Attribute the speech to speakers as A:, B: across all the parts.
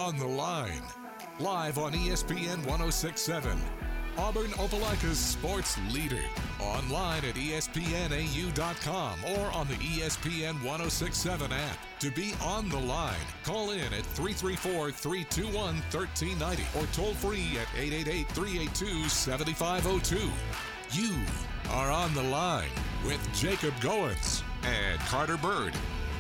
A: On the Line, live on ESPN 106.7. Auburn Opelika's sports leader. Online at espnau.com or on the ESPN 106.7 app. To be on the line, call in at 334-321-1390 or toll free at 888-382-7502. You are on the line with Jacob Goins and Carter Bird.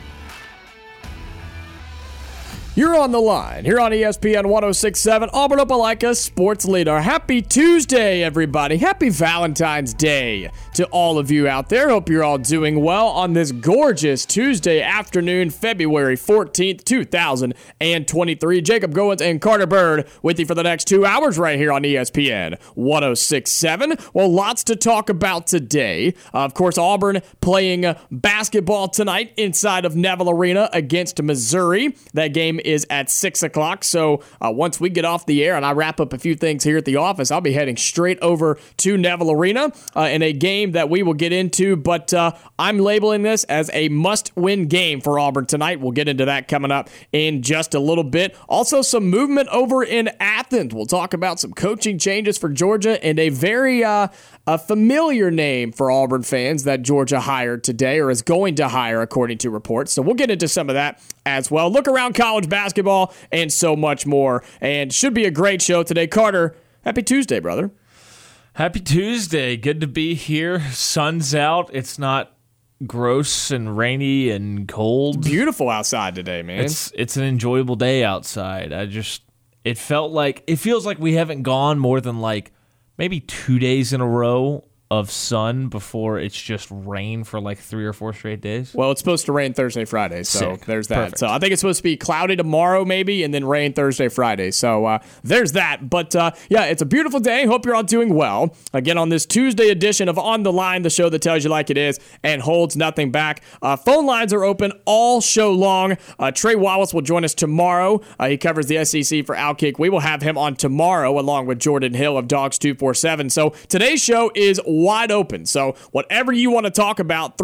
B: You're on the line here on ESPN 106.7, Auburn Opelika sports leader. Happy Tuesday, everybody. Happy Valentine's Day to all of you out there. Hope you're all doing well on this gorgeous Tuesday afternoon, February 14th, 2023. Jacob Goins and Carter Bird with you for the next 2 hours right here on ESPN 106.7. Well, lots to talk about today. Of course, Auburn playing basketball tonight inside of Neville Arena against Missouri. That game is at 6 o'clock. So once we get off the air and I wrap up a few things here at the office, I'll be heading straight over to Neville Arena in a game that we will get into. But I'm labeling this as a must-win game for Auburn tonight. We'll get into that coming up in just a little bit. Also, some movement over in Athens. We'll talk about some coaching changes for Georgia and a very a familiar name for Auburn fans that Georgia hired today or is going to hire according to reports. So we'll get into some of that as well. Look around college basketball and so much more. And should be a great show today. Carter, happy Tuesday, brother.
C: Happy Tuesday. Good to be here. Sun's out. It's not gross and rainy and cold.
B: It's beautiful outside today, man.
C: It's an enjoyable day outside. It feels like we haven't gone more than like maybe 2 days in a row of sun before it's just rain for like 3 or 4 straight days.
B: Well, it's supposed to rain Thursday, Friday, so
C: Sick.
B: There's that.
C: Perfect.
B: So I think it's supposed to be cloudy tomorrow maybe, and then rain Thursday, Friday. So there's that. But yeah, it's a beautiful day. Hope you're all doing well. Again, on this Tuesday edition of On the Line, the show that tells you like it is and holds nothing back. Phone lines are open all show long. Trey Wallace will join us tomorrow. He covers the SEC for Outkick. We will have him on tomorrow along with Jordan Hill of Dogs 247. So today's show is wide open. So whatever you want to talk about,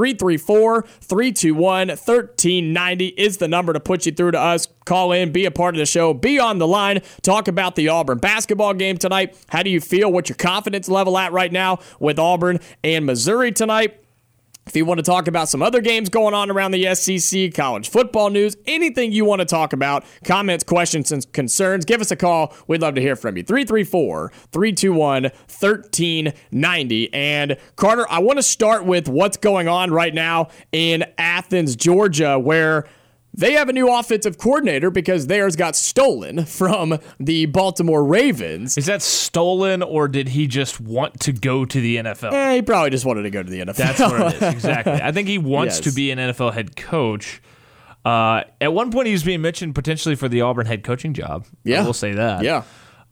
B: 334-321-1390 is the number to put you through to us. Call in, be a part of the show, be on the line, talk about the Auburn basketball game tonight. How do you feel? What's your confidence level at right now with Auburn and Missouri tonight? If you want to talk about some other games going on around the SEC, college football news, anything you want to talk about, comments, questions, and concerns, give us a call. We'd love to hear from you. 334-321-1390. And Carter, I want to start with what's going on right now in Athens, Georgia, where they have a new offensive coordinator because theirs got stolen from the Baltimore Ravens.
C: Is that stolen, or did he just want to go to the NFL?
B: He probably just wanted to go to the NFL.
C: That's what it is, exactly. I think he wants
B: Yes.
C: to be an NFL head coach. At one point, he was being mentioned potentially for the Auburn head coaching job.
B: Yeah.
C: I will say that.
B: Yeah.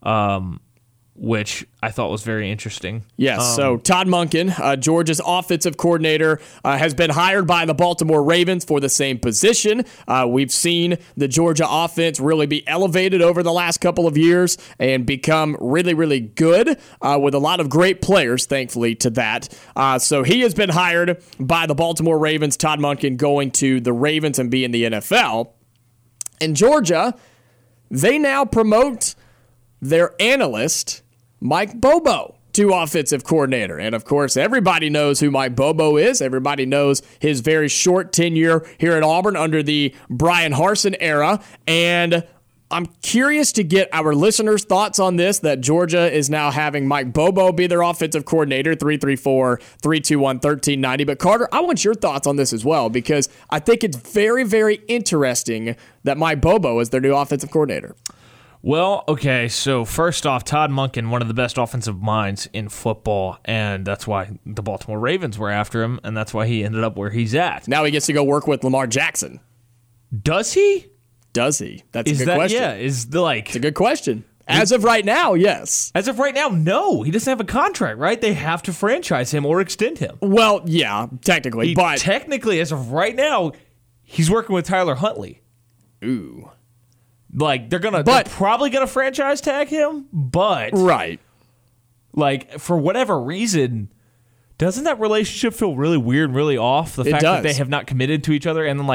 C: Which I thought was very interesting.
B: Yes, so Todd Monken, Georgia's offensive coordinator, has been hired by the Baltimore Ravens for the same position. We've seen the Georgia offense really be elevated over the last couple of years and become really, really good with a lot of great players, thankfully, to that. So he has been hired by the Baltimore Ravens, Todd Monken going to the Ravens and be in the NFL. In Georgia, they now promote their analyst, Mike Bobo, to offensive coordinator. And, of course, everybody knows who Mike Bobo is. Everybody knows his very short tenure here at Auburn under the Brian Harsin era. And I'm curious to get our listeners' thoughts on this, that Georgia is now having Mike Bobo be their offensive coordinator, 334-321-1390. But, Carter, I want your thoughts on this as well, because I think it's very, very interesting that Mike Bobo is their new offensive coordinator.
C: Well, okay, so first off, Todd Monken, one of the best offensive minds in football, and that's why the Baltimore Ravens were after him, and that's why he ended up where he's at.
B: Now he gets to go work with Lamar Jackson.
C: Does he?
B: Does he? That's a good question.
C: Yeah,
B: It's a good question. As of right now, yes.
C: As of right now, no. He doesn't have a contract, right? They have to franchise him or extend him.
B: Well, yeah, technically, but
C: technically, as of right now, he's working with Tyler Huntley.
B: Ooh.
C: Like, they're probably gonna franchise tag him, but
B: right.
C: Like, for whatever reason, doesn't that relationship feel really weird and really off? The fact that they have not committed to each other, and then like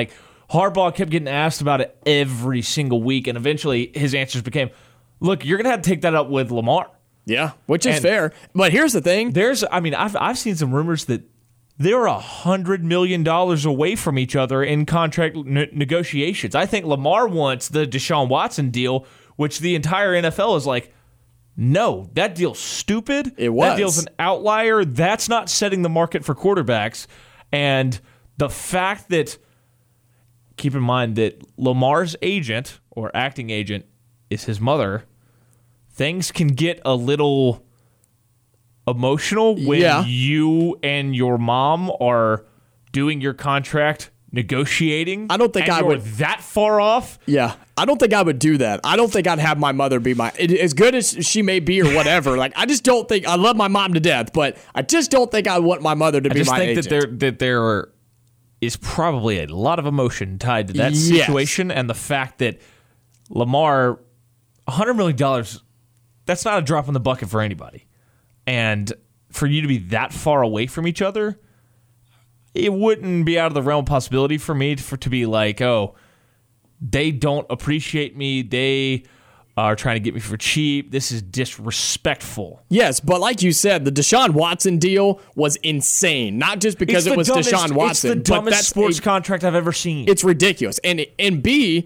C: Harbaugh kept getting asked about it every single week, and eventually his answers became, look, you're going to have to take that up with Lamar.
B: Yeah, which is fair. But here's the thing.
C: I've seen some rumors that they're $100 million away from each other in contract negotiations. I think Lamar wants the Deshaun Watson deal, which the entire NFL is like, no, that deal's stupid.
B: It was.
C: That deal's an outlier. That's not setting the market for quarterbacks. And the fact that, keep in mind that Lamar's agent or acting agent is his mother, things can get a little emotional when you and your mom are doing your contract negotiating.
B: I don't think I would
C: that far off.
B: Yeah, I don't think I would do that. I don't think I'd have my mother be as good as she may be or whatever. Like, I just don't think I love my mom to death, but I just don't think I want my mother to be my agent.
C: I just think that there is probably a lot of emotion tied to that situation, and the fact that Lamar, $100 million, that's not a drop in the bucket for anybody. And for you to be that far away from each other, it wouldn't be out of the realm of possibility for me to be like, oh, they don't appreciate me. They are trying to get me for cheap. This is disrespectful.
B: Yes, but like you said, the Deshaun Watson deal was insane. Not just because it was Deshaun Watson.
C: It's the dumbest sports contract I've ever seen.
B: It's ridiculous. And B,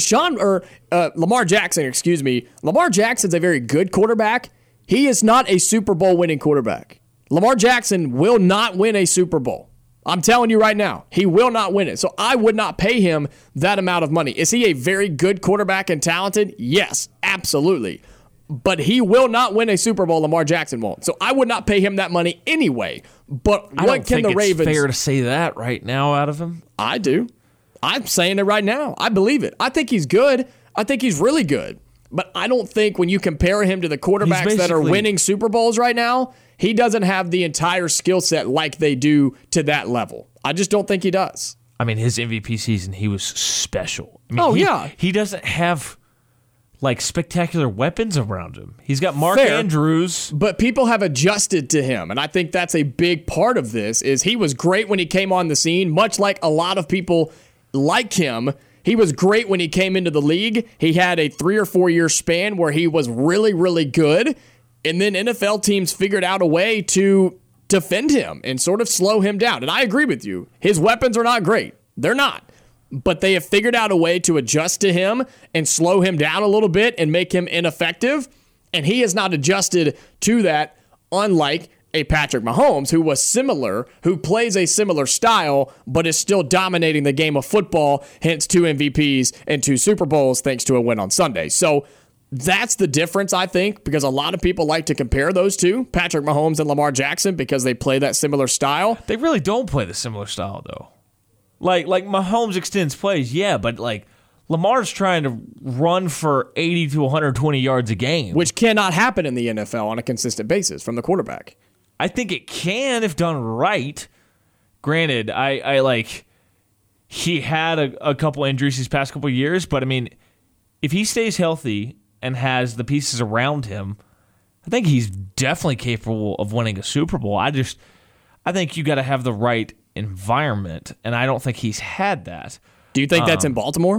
B: Lamar Jackson, Lamar Jackson's a very good quarterback. He is not a Super Bowl winning quarterback. Lamar Jackson will not win a Super Bowl. I'm telling you right now, he will not win it. So I would not pay him that amount of money. Is he a very good quarterback and talented? Yes, absolutely. But he will not win a Super Bowl. Lamar Jackson won't. So I would not pay him that money anyway. But what can the Ravens?
C: It's fair to say that right now out of him.
B: I do. I'm saying it right now. I believe it. I think he's good. I think he's really good. But I don't think when you compare him to the quarterbacks that are winning Super Bowls right now, he doesn't have the entire skill set like they do to that level. I just don't think he does.
C: I mean, his MVP season, he was special. I mean, he doesn't have like spectacular weapons around him. He's got Mark Andrews.
B: But people have adjusted to him, and I think that's a big part of this, is he was great when he came on the scene, much like a lot of people like him. He was great when he came into the league. He had a 3 or 4 year span where he was really, really good. And then NFL teams figured out a way to defend him and sort of slow him down. And I agree with you. His weapons are not great. They're not. But they have figured out a way to adjust to him and slow him down a little bit and make him ineffective. And he has not adjusted to that, unlike a Patrick Mahomes, who plays a similar style, but is still dominating the game of football, hence 2 MVPs and 2 Super Bowls thanks to a win on Sunday. So that's the difference, I think, because a lot of people like to compare those two, Patrick Mahomes and Lamar Jackson, because they play that similar style.
C: They really don't play the similar style, though. Like Mahomes extends plays, yeah, but like Lamar's trying to run for 80 to 120 yards a game.
B: Which cannot happen in the NFL on a consistent basis from the quarterback.
C: I think it can if done right. Granted, I like he had a couple injuries these past couple years, but I mean, if he stays healthy and has the pieces around him, I think he's definitely capable of winning a Super Bowl. I think you got to have the right environment, and I don't think he's had that.
B: Do you think that's in Baltimore?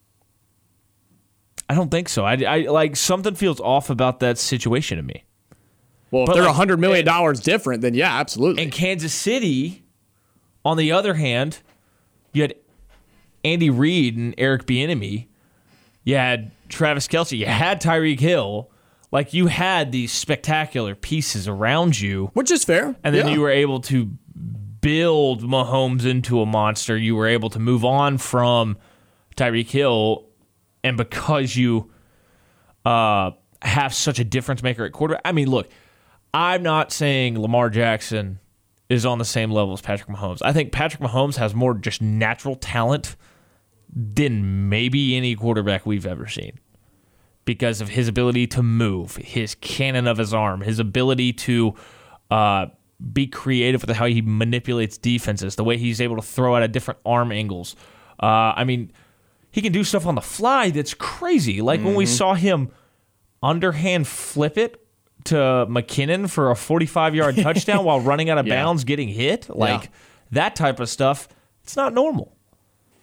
C: I don't think so. I like something feels off about that situation to me.
B: Well, if they're $100 million different, then yeah, absolutely.
C: And Kansas City, on the other hand, you had Andy Reid and Eric Bieniemy. You had Travis Kelce. You had Tyreek Hill. Like, you had these spectacular pieces around you.
B: Which is fair.
C: And then you were able to build Mahomes into a monster. You were able to move on from Tyreek Hill. And because you have such a difference maker at quarterback. I mean, look, I'm not saying Lamar Jackson is on the same level as Patrick Mahomes. I think Patrick Mahomes has more just natural talent than maybe any quarterback we've ever seen because of his ability to move, his cannon of his arm, his ability to be creative with how he manipulates defenses, the way he's able to throw out at different arm angles. I mean, he can do stuff on the fly that's crazy. Like when we saw him underhand flip it to McKinnon for a 45-yard touchdown while running out of bounds getting hit. Like that type of stuff, it's not normal.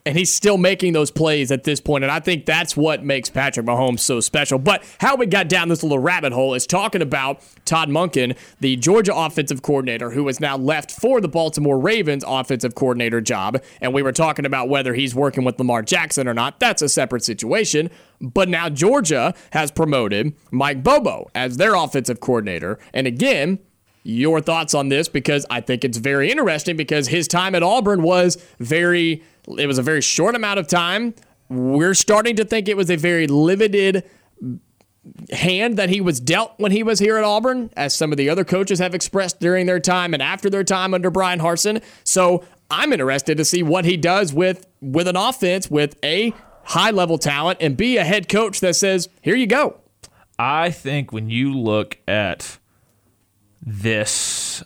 B: and he's still making those plays at this point. And I think that's what makes Patrick Mahomes so special. But how we got down this little rabbit hole is talking about Todd Monken, the Georgia offensive coordinator, who has now left for the Baltimore Ravens offensive coordinator job. And we were talking about whether he's working with Lamar Jackson or not. That's a separate situation. But now Georgia has promoted Mike Bobo as their offensive coordinator. And again, your thoughts on this, because I think it's very interesting, because his time at Auburn was a very short amount of time. We're starting to think it was a very limited hand that he was dealt when he was here at Auburn, as some of the other coaches have expressed during their time and after their time under Brian Harsin. So I'm interested to see what he does with an offense with A, high-level talent, and B, a head coach that says, here you go.
C: I think when you look at this,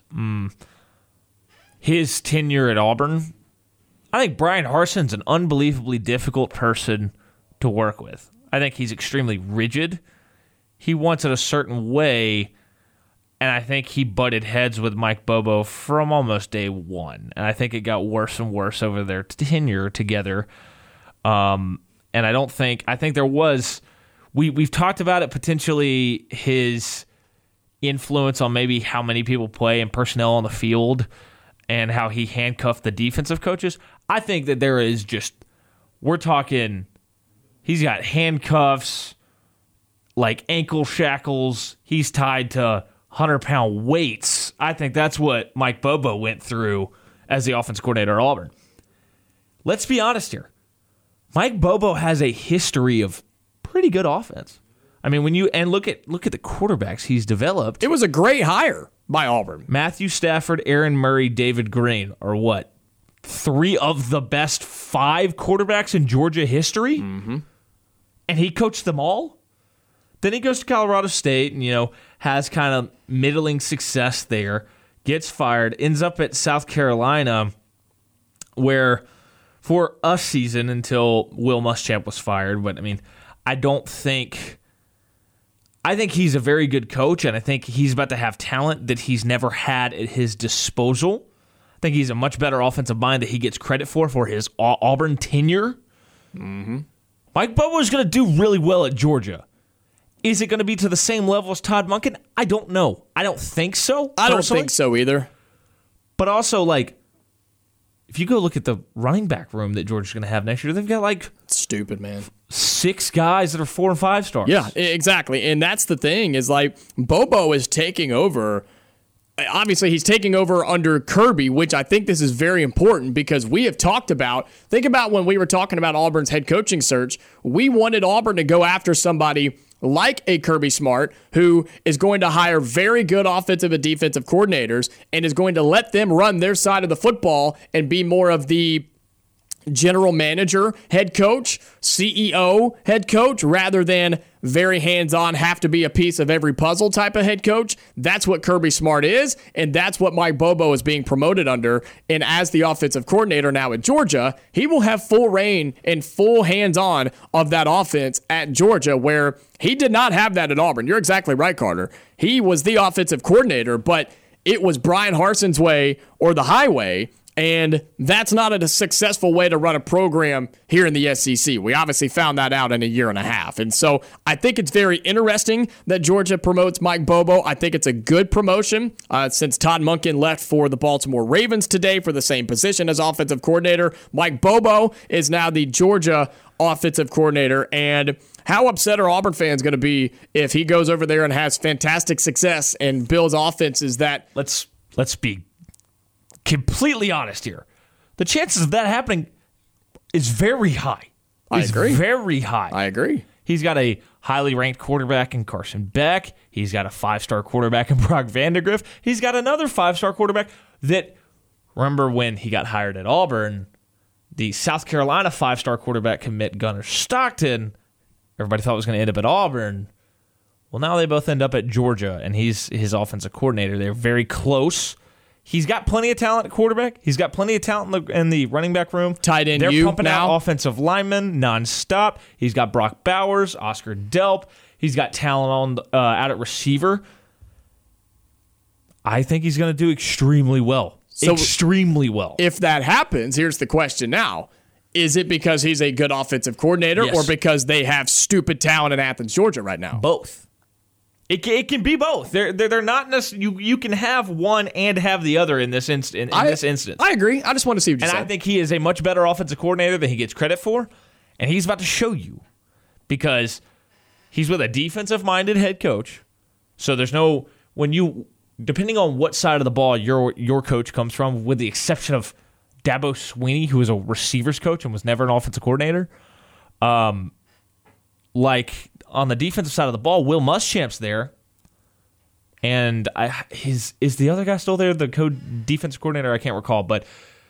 C: his tenure at Auburn, I think Brian Harsin's an unbelievably difficult person to work with. I think he's extremely rigid. He wants it a certain way, and I think he butted heads with Mike Bobo from almost day one. And I think it got worse and worse over their tenure together. And I think there was, we've talked about it, potentially his influence on maybe how many people play and personnel on the field and how he handcuffed the defensive coaches. I think that there is we're talking, he's got handcuffs, like ankle shackles. He's tied to 100-pound weights. I think that's what Mike Bobo went through as the offense coordinator at Auburn. Let's be honest here. Mike Bobo has a history of pretty good offense. I mean, when you look at the quarterbacks he's developed.
B: It was a great hire by Auburn.
C: Matthew Stafford, Aaron Murray, David Green are what? 3 of the best 5 quarterbacks in Georgia history? Mm-hmm. And he coached them all? Then he goes to Colorado State and, has kind of middling success there, gets fired, ends up at South Carolina, where for a season until Will Muschamp was fired. But, I think he's a very good coach, and I think he's about to have talent that he's never had at his disposal. I think he's a much better offensive mind that he gets credit for his Auburn tenure. Mm-hmm. Mike Bobo is going to do really well at Georgia. Is it going to be to the same level as Todd Monken? I don't know. I don't think so.
B: I don't think so either.
C: But also, if you go look at the running back room that Georgia's going to have next year, they've got
B: stupid, man.
C: 6 guys that are 4 and 5 stars.
B: Yeah, exactly. And that's the thing is Bobo is taking over. Obviously, he's taking over under Kirby, which I think this is very important because we have talked about. Think about when we were talking about Auburn's head coaching search. We wanted Auburn to go after somebody like a Kirby Smart, who is going to hire very good offensive and defensive coordinators and is going to let them run their side of the football and be more of the general manager, head coach, CEO, head coach, rather than very hands-on, have to be a piece of every puzzle type of head coach. That's what Kirby Smart is, and that's what Mike Bobo is being promoted under. And as the offensive coordinator now at Georgia, he will have full reign and full hands-on of that offense at Georgia, where he did not have that at Auburn. You're exactly right, Carter. He was the offensive coordinator, but it was Brian Harsin's way or the highway. And that's not a successful way to run a program here in the SEC. We obviously found that out in a year and a half. And so I think it's very interesting that Georgia promotes Mike Bobo. I think it's a good promotion since Todd Monken left for the Baltimore Ravens today for the same position as offensive coordinator. Mike Bobo is now the Georgia offensive coordinator. And how upset are Auburn fans going to be if he goes over there and has fantastic success and builds offenses that...
C: Let's be completely honest here. The chances of that happening is very high.
B: I agree.
C: Very high.
B: I agree.
C: He's got a highly ranked quarterback in Carson Beck. He's got a 5-star quarterback in Brock Vandagriff. He's got another 5-star quarterback that, remember when he got hired at Auburn, the South Carolina 5-star quarterback commit Gunnar Stockton, everybody thought was going to end up at Auburn. Well, now they both end up at Georgia, and he's his offensive coordinator. They're very close. He's got plenty of talent at quarterback. He's got plenty of talent in the running back room.
B: Tight end,
C: they're pumping
B: now
C: out offensive linemen nonstop. He's got Brock Bowers, Oscar Delp. He's got talent on out at receiver. I think he's going to do extremely well. Extremely well.
B: If that happens, here's the question now. Is it because he's a good offensive coordinator or because they have stupid talent in Athens, Georgia right now?
C: Both. It can be both. They're not necessarily. You can have one and have the other in this instance.
B: I agree. I just want to see what you said.
C: And I think he is a much better offensive coordinator than he gets credit for, and he's about to show you because he's with a defensive-minded head coach. So there's no depending on what side of the ball your coach comes from, with the exception of Dabo Swinney, who was a receivers coach and was never an offensive coordinator. Like on the defensive side of the ball, Will Muschamp's there, and is the other guy still there? The defensive coordinator, I can't recall, but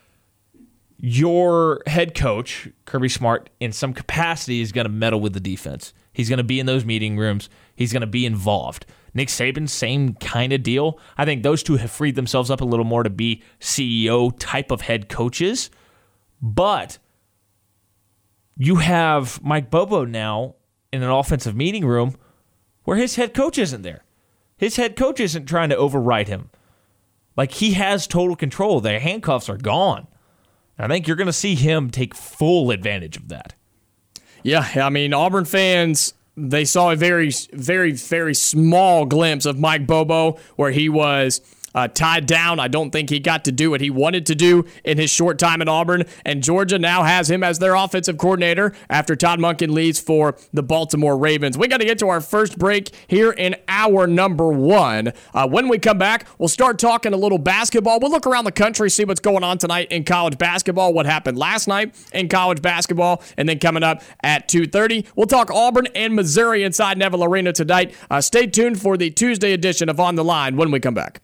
C: your head coach Kirby Smart, in some capacity, is going to meddle with the defense. He's going to be in those meeting rooms. He's going to be involved. Nick Saban, same kind of deal. I think those two have freed themselves up a little more to be CEO type of head coaches. But you have Mike Bobo now in an offensive meeting room where his head coach isn't there. His head coach isn't trying to override him. Like, he has total control. Their handcuffs are gone. And I think you're going to see him take full advantage of that.
B: Yeah, I mean, Auburn fans, they saw a very, very, very small glimpse of Mike Bobo where he was tied down. I don't think he got to do what he wanted to do in his short time at Auburn. And Georgia now has him as their offensive coordinator after Todd Monken leaves for the Baltimore Ravens. We got to get to our first break here in hour number 1. When we come back, we'll start talking a little basketball. We'll look around the country, see what's going on tonight in college basketball, what happened last night in college basketball, and then coming up at 2:30, we'll talk Auburn and Missouri inside Neville Arena tonight. Stay tuned for the Tuesday edition of On the Line when we come back.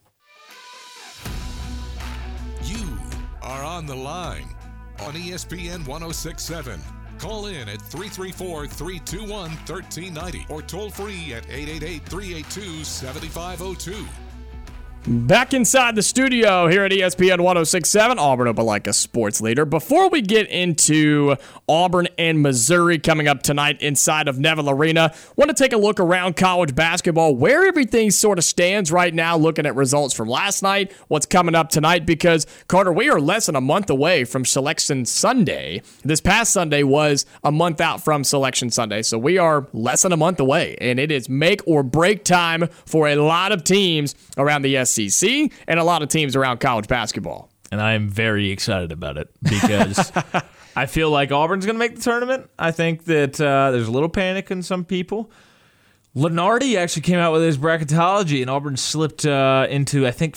A: Are on the line on ESPN 106.7. Call in at 334-321-1390 or toll free at 888-382-7502.
B: Back inside the studio here at ESPN 106.7, Auburn Opelika Sports Leader. Before we get into Auburn and Missouri coming up tonight inside of Neville Arena, want to take a look around college basketball, where everything sort of stands right now, looking at results from last night, what's coming up tonight, because, Carter, we are less than a month away from Selection Sunday. This past Sunday was a month out from Selection Sunday, so we are less than a month away, and it is make or break time for a lot of teams around the SEC and a lot of teams around college basketball.
C: And I am very excited about it because I feel like Auburn's going to make the tournament. I think that there's a little panic in some people. Lenardi actually came out with his bracketology, and Auburn slipped into, I think,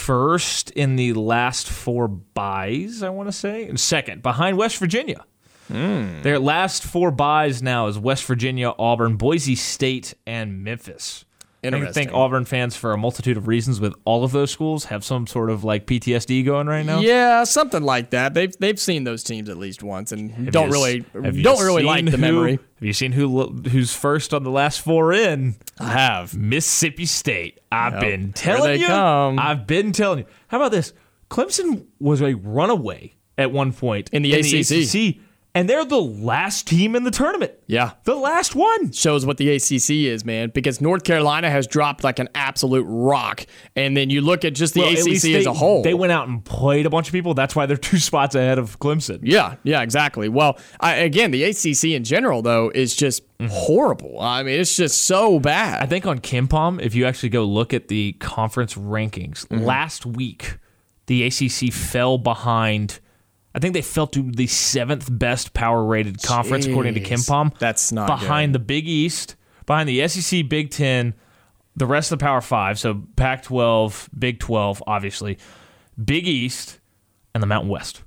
C: first in the last 4 byes, I want to say, and second, behind West Virginia. Their last 4 byes now is West Virginia, Auburn, Boise State, and Memphis. I think Auburn fans, for a multitude of reasons with all of those schools, have some sort of like PTSD going right now.
B: Yeah, something like that. They've seen those teams at least once and don't really like the memory.
C: Have you seen who's first on the last 4 in?
B: I have.
C: Mississippi State. I've been
B: telling you.
C: I've been telling you. How about this? Clemson was a runaway at one point
B: in the ACC.
C: And they're the last team in the tournament.
B: Yeah.
C: The last one.
B: Shows what the ACC is, man, because North Carolina has dropped like an absolute rock. And then you look at just the ACC as a whole.
C: They went out and played a bunch of people. That's why they're 2 spots ahead of Clemson.
B: Yeah, exactly. Well, again, the ACC in general, though, is just horrible. I mean, it's just so bad.
C: I think on KenPom, if you actually go look at the conference rankings, last week, the ACC fell behind... I think they fell to the 7th best power-rated conference, according to KenPom.
B: That's not
C: behind
B: good.
C: the Big East, behind the SEC, Big Ten, the rest of the Power 5, so Pac-12, Big 12, obviously, Big East, and the Mountain West.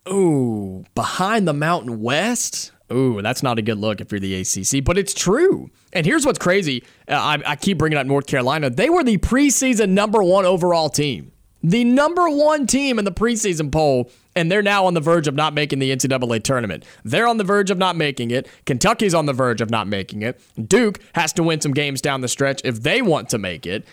B: Ooh, behind the Mountain West? Ooh, that's not a good look if you're the ACC, but it's true. And here's what's crazy. I keep bringing up North Carolina. They were the preseason number 1 overall team. The number 1 team in the preseason poll, and they're now on the verge of not making the NCAA tournament. They're on the verge of not making it. Kentucky's on the verge of not making it. Duke has to win some games down the stretch if they want to make it.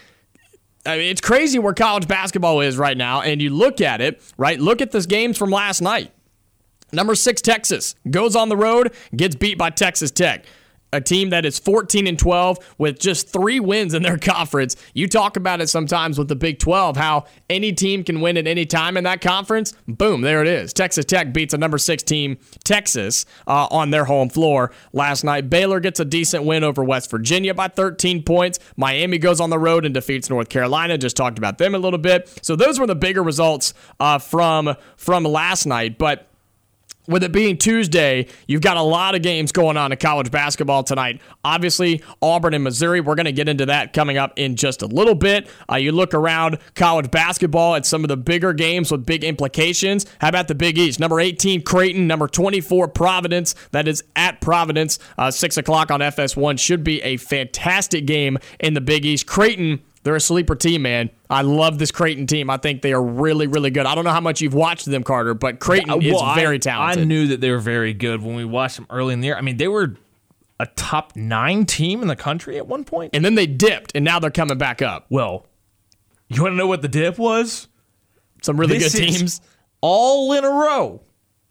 B: I mean, it's crazy where college basketball is right now, and you look at it, right? Look at the games from last night. Number 6, Texas, goes on the road, gets beat by Texas Tech. a team that is 14-12 with just 3 wins in their conference. You talk about it sometimes with the Big 12, how any team can win at any time in that conference. Boom, there it is. Texas Tech beats a number 6 team, Texas, on their home floor last night. Baylor gets a decent win over West Virginia by 13 points. Miami goes on the road and defeats North Carolina. Just talked about them a little bit. So those were the bigger results from last night. But with it being Tuesday, you've got a lot of games going on in college basketball tonight. Obviously, Auburn and Missouri, we're going to get into that coming up in just a little bit. You look around college basketball at some of the bigger games with big implications. How about the Big East? Number 18, Creighton. Number 24, Providence. That is at Providence. 6 o'clock on FS1. Should be a fantastic game in the Big East. Creighton, they're a sleeper team, man. I love this Creighton team. I think they are really, really good. I don't know how much you've watched them, Carter, but Creighton is very talented.
C: I knew that they were very good when we watched them early in the year. I mean, they were a top 9 team in the country at one point.
B: And then they dipped, and now they're coming back up.
C: Well, you want to know what the dip was?
B: Some really good teams.
C: All in a row.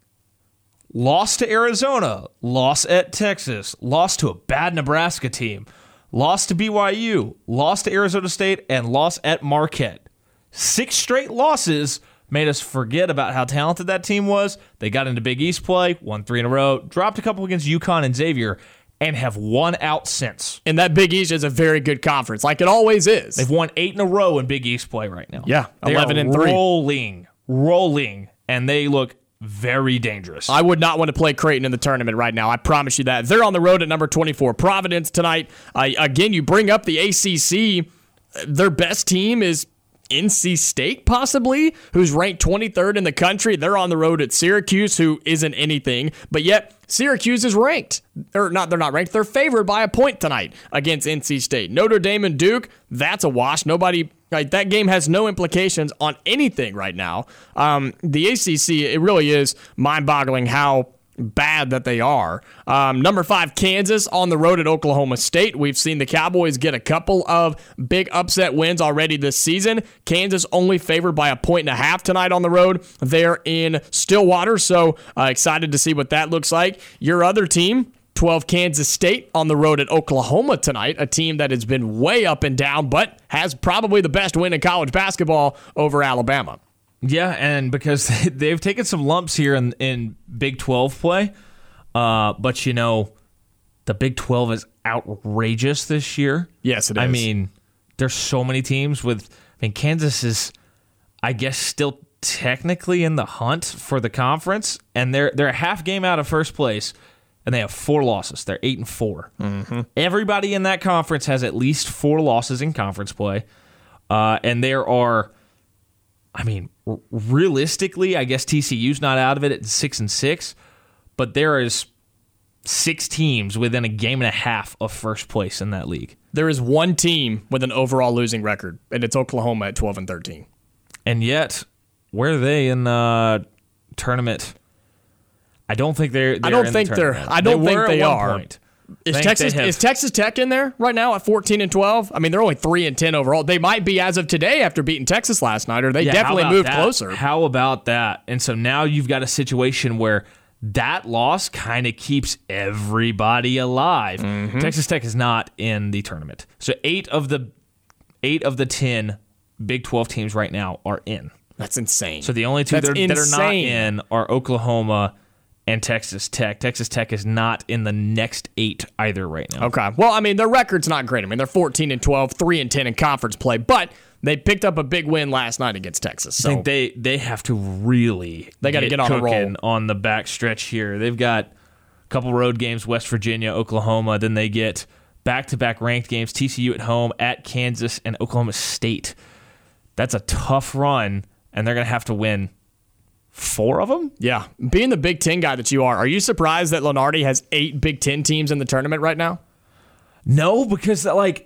C: Lost to Arizona, lost at Texas, lost to a bad Nebraska team. Lost to BYU, lost to Arizona State, and lost at Marquette. 6 straight losses made us forget about how talented that team was. They got into Big East play, won 3 in a row, dropped a couple against UConn and Xavier, and have won out since.
B: And that Big East is a very good conference, like it always is.
C: They've won 8 in a row in Big East play right now.
B: Yeah, 11-3.
C: Rolling, and they look very dangerous.
B: I would not want to play Creighton in the tournament right now. I promise you that. They're on the road at number 24, Providence tonight. Again, you bring up the ACC. Their best team is NC State, possibly, who's ranked 23rd in the country. They're on the road at Syracuse, who isn't anything, but yet Syracuse is ranked. Or not, they're not ranked. They're favored by a point tonight against NC State. Notre Dame and Duke, that's a wash. That game has no implications on anything right now. The ACC, it really is mind-boggling how bad that they are. Number 5, Kansas on the road at Oklahoma State. We've seen the Cowboys get a couple of big upset wins already this season. Kansas only favored by 1.5 tonight on the road. They're in Stillwater, so excited to see what that looks like. Your other team, 12, Kansas State on the road at Oklahoma tonight, a team that has been way up and down, but has probably the best win in college basketball over Alabama.
C: Yeah, and because they've taken some lumps here in Big 12 play, but you know, the Big 12 is outrageous this year.
B: Yes, it is.
C: I mean, there's so many teams Kansas is, I guess, still technically in the hunt for the conference, and they're a half game out of first place. And they have 4 losses. They're 8-4.
B: Mm-hmm.
C: Everybody in that conference has at least 4 losses in conference play. And there are, realistically, I guess TCU's not out of it at 6-6, but there is 6 teams within a game and a half of first place in that league.
B: There is one team with an overall losing record, and it's Oklahoma at 12-13.
C: And yet, where are they in tournament? I don't think they're. I don't think
B: they are. Is Texas Tech in there right now at 14-12? I mean, they're only 3-10 overall. They might be as of today after beating Texas last night, or they definitely moved closer.
C: How about that? And so now you've got a situation where that loss kind of keeps everybody alive. Mm-hmm. Texas Tech is not in the tournament, so 8 of the 10 Big 12 teams right now are in.
B: That's insane.
C: So the only 2 that are not in are Oklahoma and Texas Tech. Texas Tech is not in the next 8 either right now.
B: Okay. Well, I mean, their record's not great. I mean, they're 14-12, 3-10 in conference play, but they picked up a big win last night against Texas. So
C: I think they have to really
B: got to get on a roll
C: on the back stretch here. They've got a couple road games, West Virginia, Oklahoma. Then they get back-to-back ranked games, TCU at home, at Kansas, and Oklahoma State. That's a tough run, and they're going to have to win 4 of them?
B: Yeah. Being the Big Ten guy that you are you surprised that Lunardi has 8 Big Ten teams in the tournament right now?
C: No, because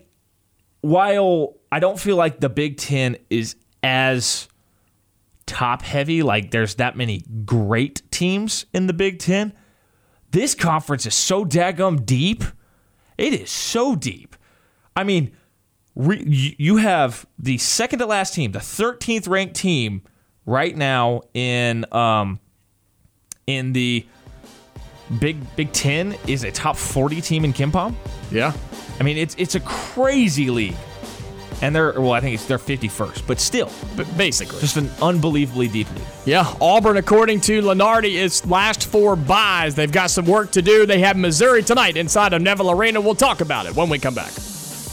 C: while I don't feel like the Big Ten is as top-heavy, like there's that many great teams in the Big Ten, this conference is so daggum deep. It is so deep. I mean, you have the second-to-last team, the 13th ranked team, right now in the Big Ten is a top 40 team in KenPom.
B: Yeah.
C: I mean, it's a crazy league. And they're 51st, but still.
B: But basically.
C: Just an unbelievably deep league.
B: Yeah, Auburn, according to Lenardi, is last 4 byes. They've got some work to do. They have Missouri tonight inside of Neville Arena. We'll talk about it when we come back.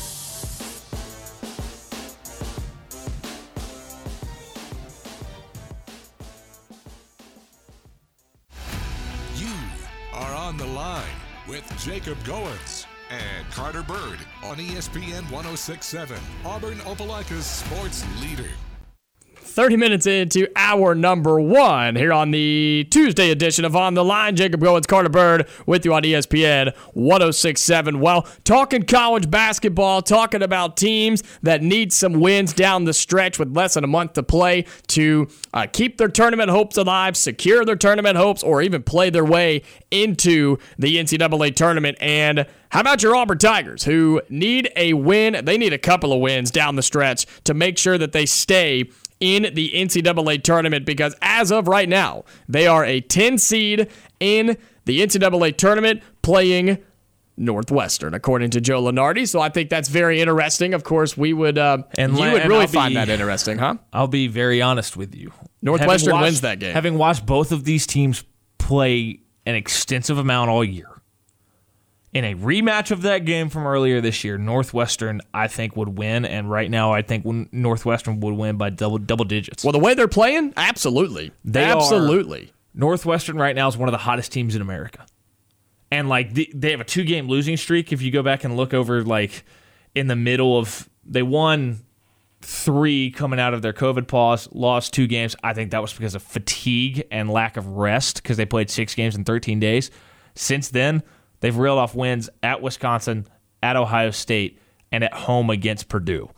A: You are on the line with Jacob Goins and Carter Bird on ESPN 106.7, Auburn Opelika's sports leader.
B: 30 minutes into hour number 1 here on the Tuesday edition of On the Line. Jacob Goins, Carter Bird with you on ESPN 106.7. Well, talking college basketball, talking about teams that need some wins down the stretch with less than a month to play to keep their tournament hopes alive, secure their tournament hopes, or even play their way into the NCAA tournament. And how about your Auburn Tigers, who need a win? They need a couple of wins down the stretch to make sure that they stay in the NCAA tournament, because as of right now, they are a 10 seed in the NCAA tournament playing Northwestern, according to Joe Lenardi. So I think that's very interesting. Of course, we would, you would really find that interesting, huh?
C: I'll be very honest with you.
B: Northwestern wins that game.
C: Having watched both of these teams play an extensive amount all year, in a rematch of that game from earlier this year, Northwestern, I think, would win. And right now, I think Northwestern would win by double digits.
B: Well, the way they're playing, absolutely.
C: Northwestern right now is one of the hottest teams in America. And, they have a 2-game losing streak. If you go back and look over, in the middle of, they won 3 coming out of their COVID pause, lost 2 games. I think that was because of fatigue and lack of rest, because they played 6 games in 13 days. Since then, they've reeled off wins at Wisconsin, at Ohio State, and at home against Purdue.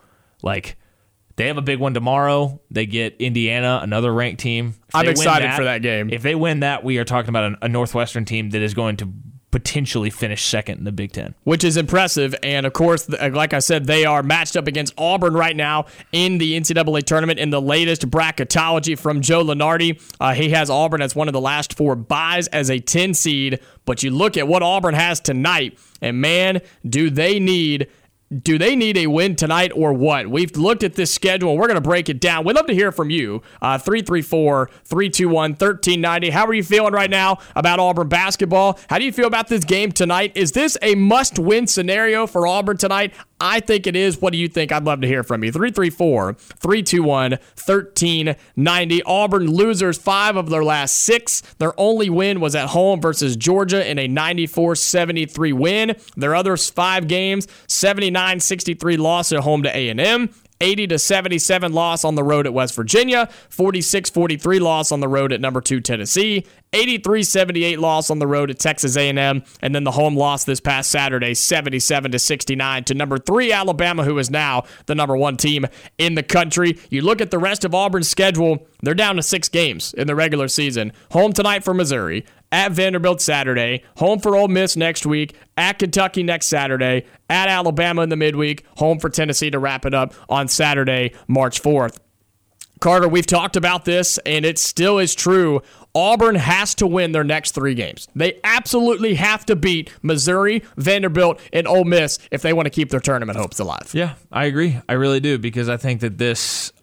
C: They have a big one tomorrow. They get Indiana, another ranked team.
B: I'm excited for that game.
C: If they win that, we are talking about a Northwestern team that is going to potentially finish second in the Big Ten.
B: Which is impressive. And, of course, like I said, they are matched up against Auburn right now in the NCAA tournament in the latest bracketology from Joe Lenardi. He has Auburn as one of the last 4 byes as a 10 seed. But you look at what Auburn has tonight, and, man, do they need a win tonight or what? We've looked at this schedule, and we're going to break it down. We'd love to hear from you. 334-321-1390. How are you feeling right now about Auburn basketball? How do you feel about this game tonight? Is this a must-win scenario for Auburn tonight? I think it is. What do you think? I'd love to hear from you. 334-321-1390. Auburn losers 5 of their last 6. Their only win was at home versus Georgia in a 94-73 win. Their other 5 games, 79-63 loss at home to A&M. 80-77 loss on the road at West Virginia, 46-43 loss on the road at number 2 Tennessee, 83-78 loss on the road at Texas A&M, and then the home loss this past Saturday, 77-69 to number 3 Alabama, who is now the number 1 team in the country. You look at the rest of Auburn's schedule, they're down to 6 games in the regular season. Home tonight for Missouri, at Vanderbilt Saturday, home for Ole Miss next week, at Kentucky next Saturday, at Alabama in the midweek, home for Tennessee to wrap it up on Saturday, March 4th. Carter, we've talked about this, and it still is true. Auburn has to win their next 3 games. They absolutely have to beat Missouri, Vanderbilt, and Ole Miss if they want to keep their tournament hopes alive.
C: Yeah, I agree. I really do, because I think that this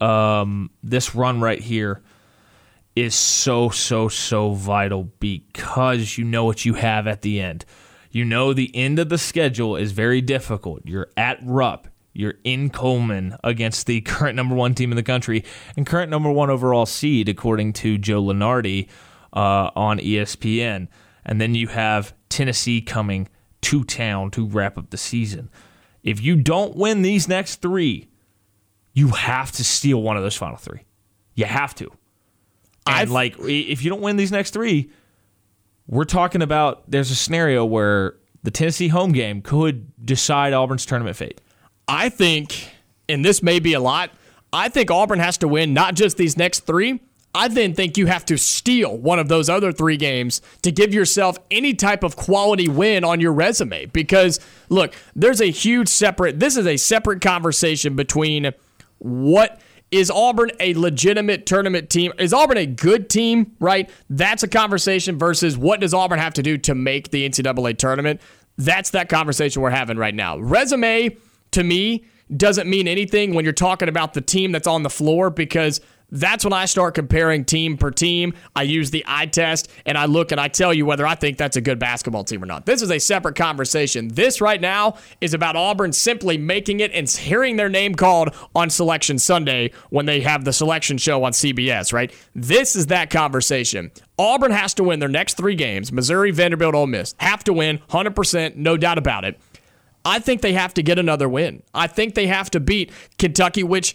C: run right here is so vital, because you know what you have at the end. You know the end of the schedule is very difficult. You're at Rupp. You're in Coleman against the current number 1 team in the country and current number 1 overall seed, according to Joe Lenardi on ESPN. And then you have Tennessee coming to town to wrap up the season. If you don't win these next 3, you have to steal one of those final 3. You have to. And if you don't win these next 3, we're talking about there's a scenario where the Tennessee home game could decide Auburn's tournament fate.
B: I think, and this may be a lot, I think Auburn has to win not just these next 3. I then think you have to steal one of those other 3 games to give yourself any type of quality win on your resume. Because, look, this is a separate conversation between what is Auburn a legitimate tournament team? Is Auburn a good team, right? That's a conversation versus what does Auburn have to do to make the NCAA tournament? That's that conversation we're having right now. Resume, to me, doesn't mean anything when you're talking about the team that's on the floor, because that's when I start comparing team per team. I use the eye test, and I look and I tell you whether I think that's a good basketball team or not. This is a separate conversation. This right now is about Auburn simply making it and hearing their name called on Selection Sunday when they have the selection show on CBS, right? This is that conversation. Auburn has to win their next 3 games. Missouri, Vanderbilt, Ole Miss. Have to win, 100%, no doubt about it. I think they have to get another win. I think they have to beat Kentucky, which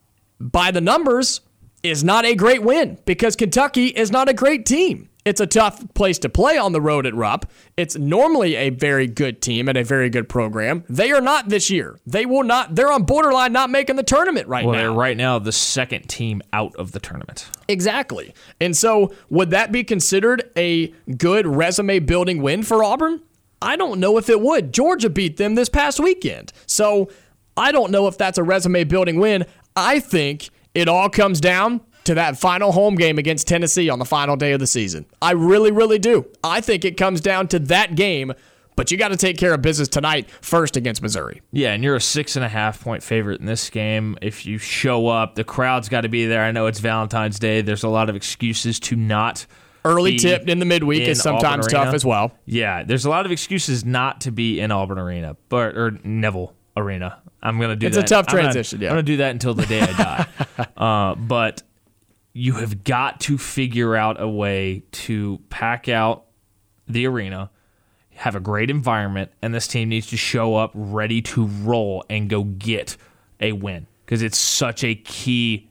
B: by the numbers is not a great win because Kentucky is not a great team. It's a tough place to play on the road at Rupp. It's normally a very good team and a very good program. They are not this year. They will not. They're on borderline not making the tournament now.
C: They're right now the second team out of the tournament.
B: Exactly. And so would that be considered a good resume building win for Auburn? I don't know if it would. Georgia beat them this past weekend. So I don't know if that's a resume building win. I think it all comes down to that final home game against Tennessee on the final day of the season. I really, really do. I think it comes down to that game, but you got to take care of business tonight first against Missouri.
C: Yeah, and you're a 6.5-point favorite in this game. If you show up, the crowd's got to be there. I know it's Valentine's Day. There's a lot of excuses to not
B: early tip in the midweek is sometimes tough as well.
C: Yeah, there's a lot of excuses not to be in Auburn Arena, or Neville Arena. I'm going to do that.
B: It's a tough transition,
C: I'm going to do that until the day I die. But you have got to figure out a way to pack out the arena, have a great environment, and this team needs to show up ready to roll and go get a win because it's such a key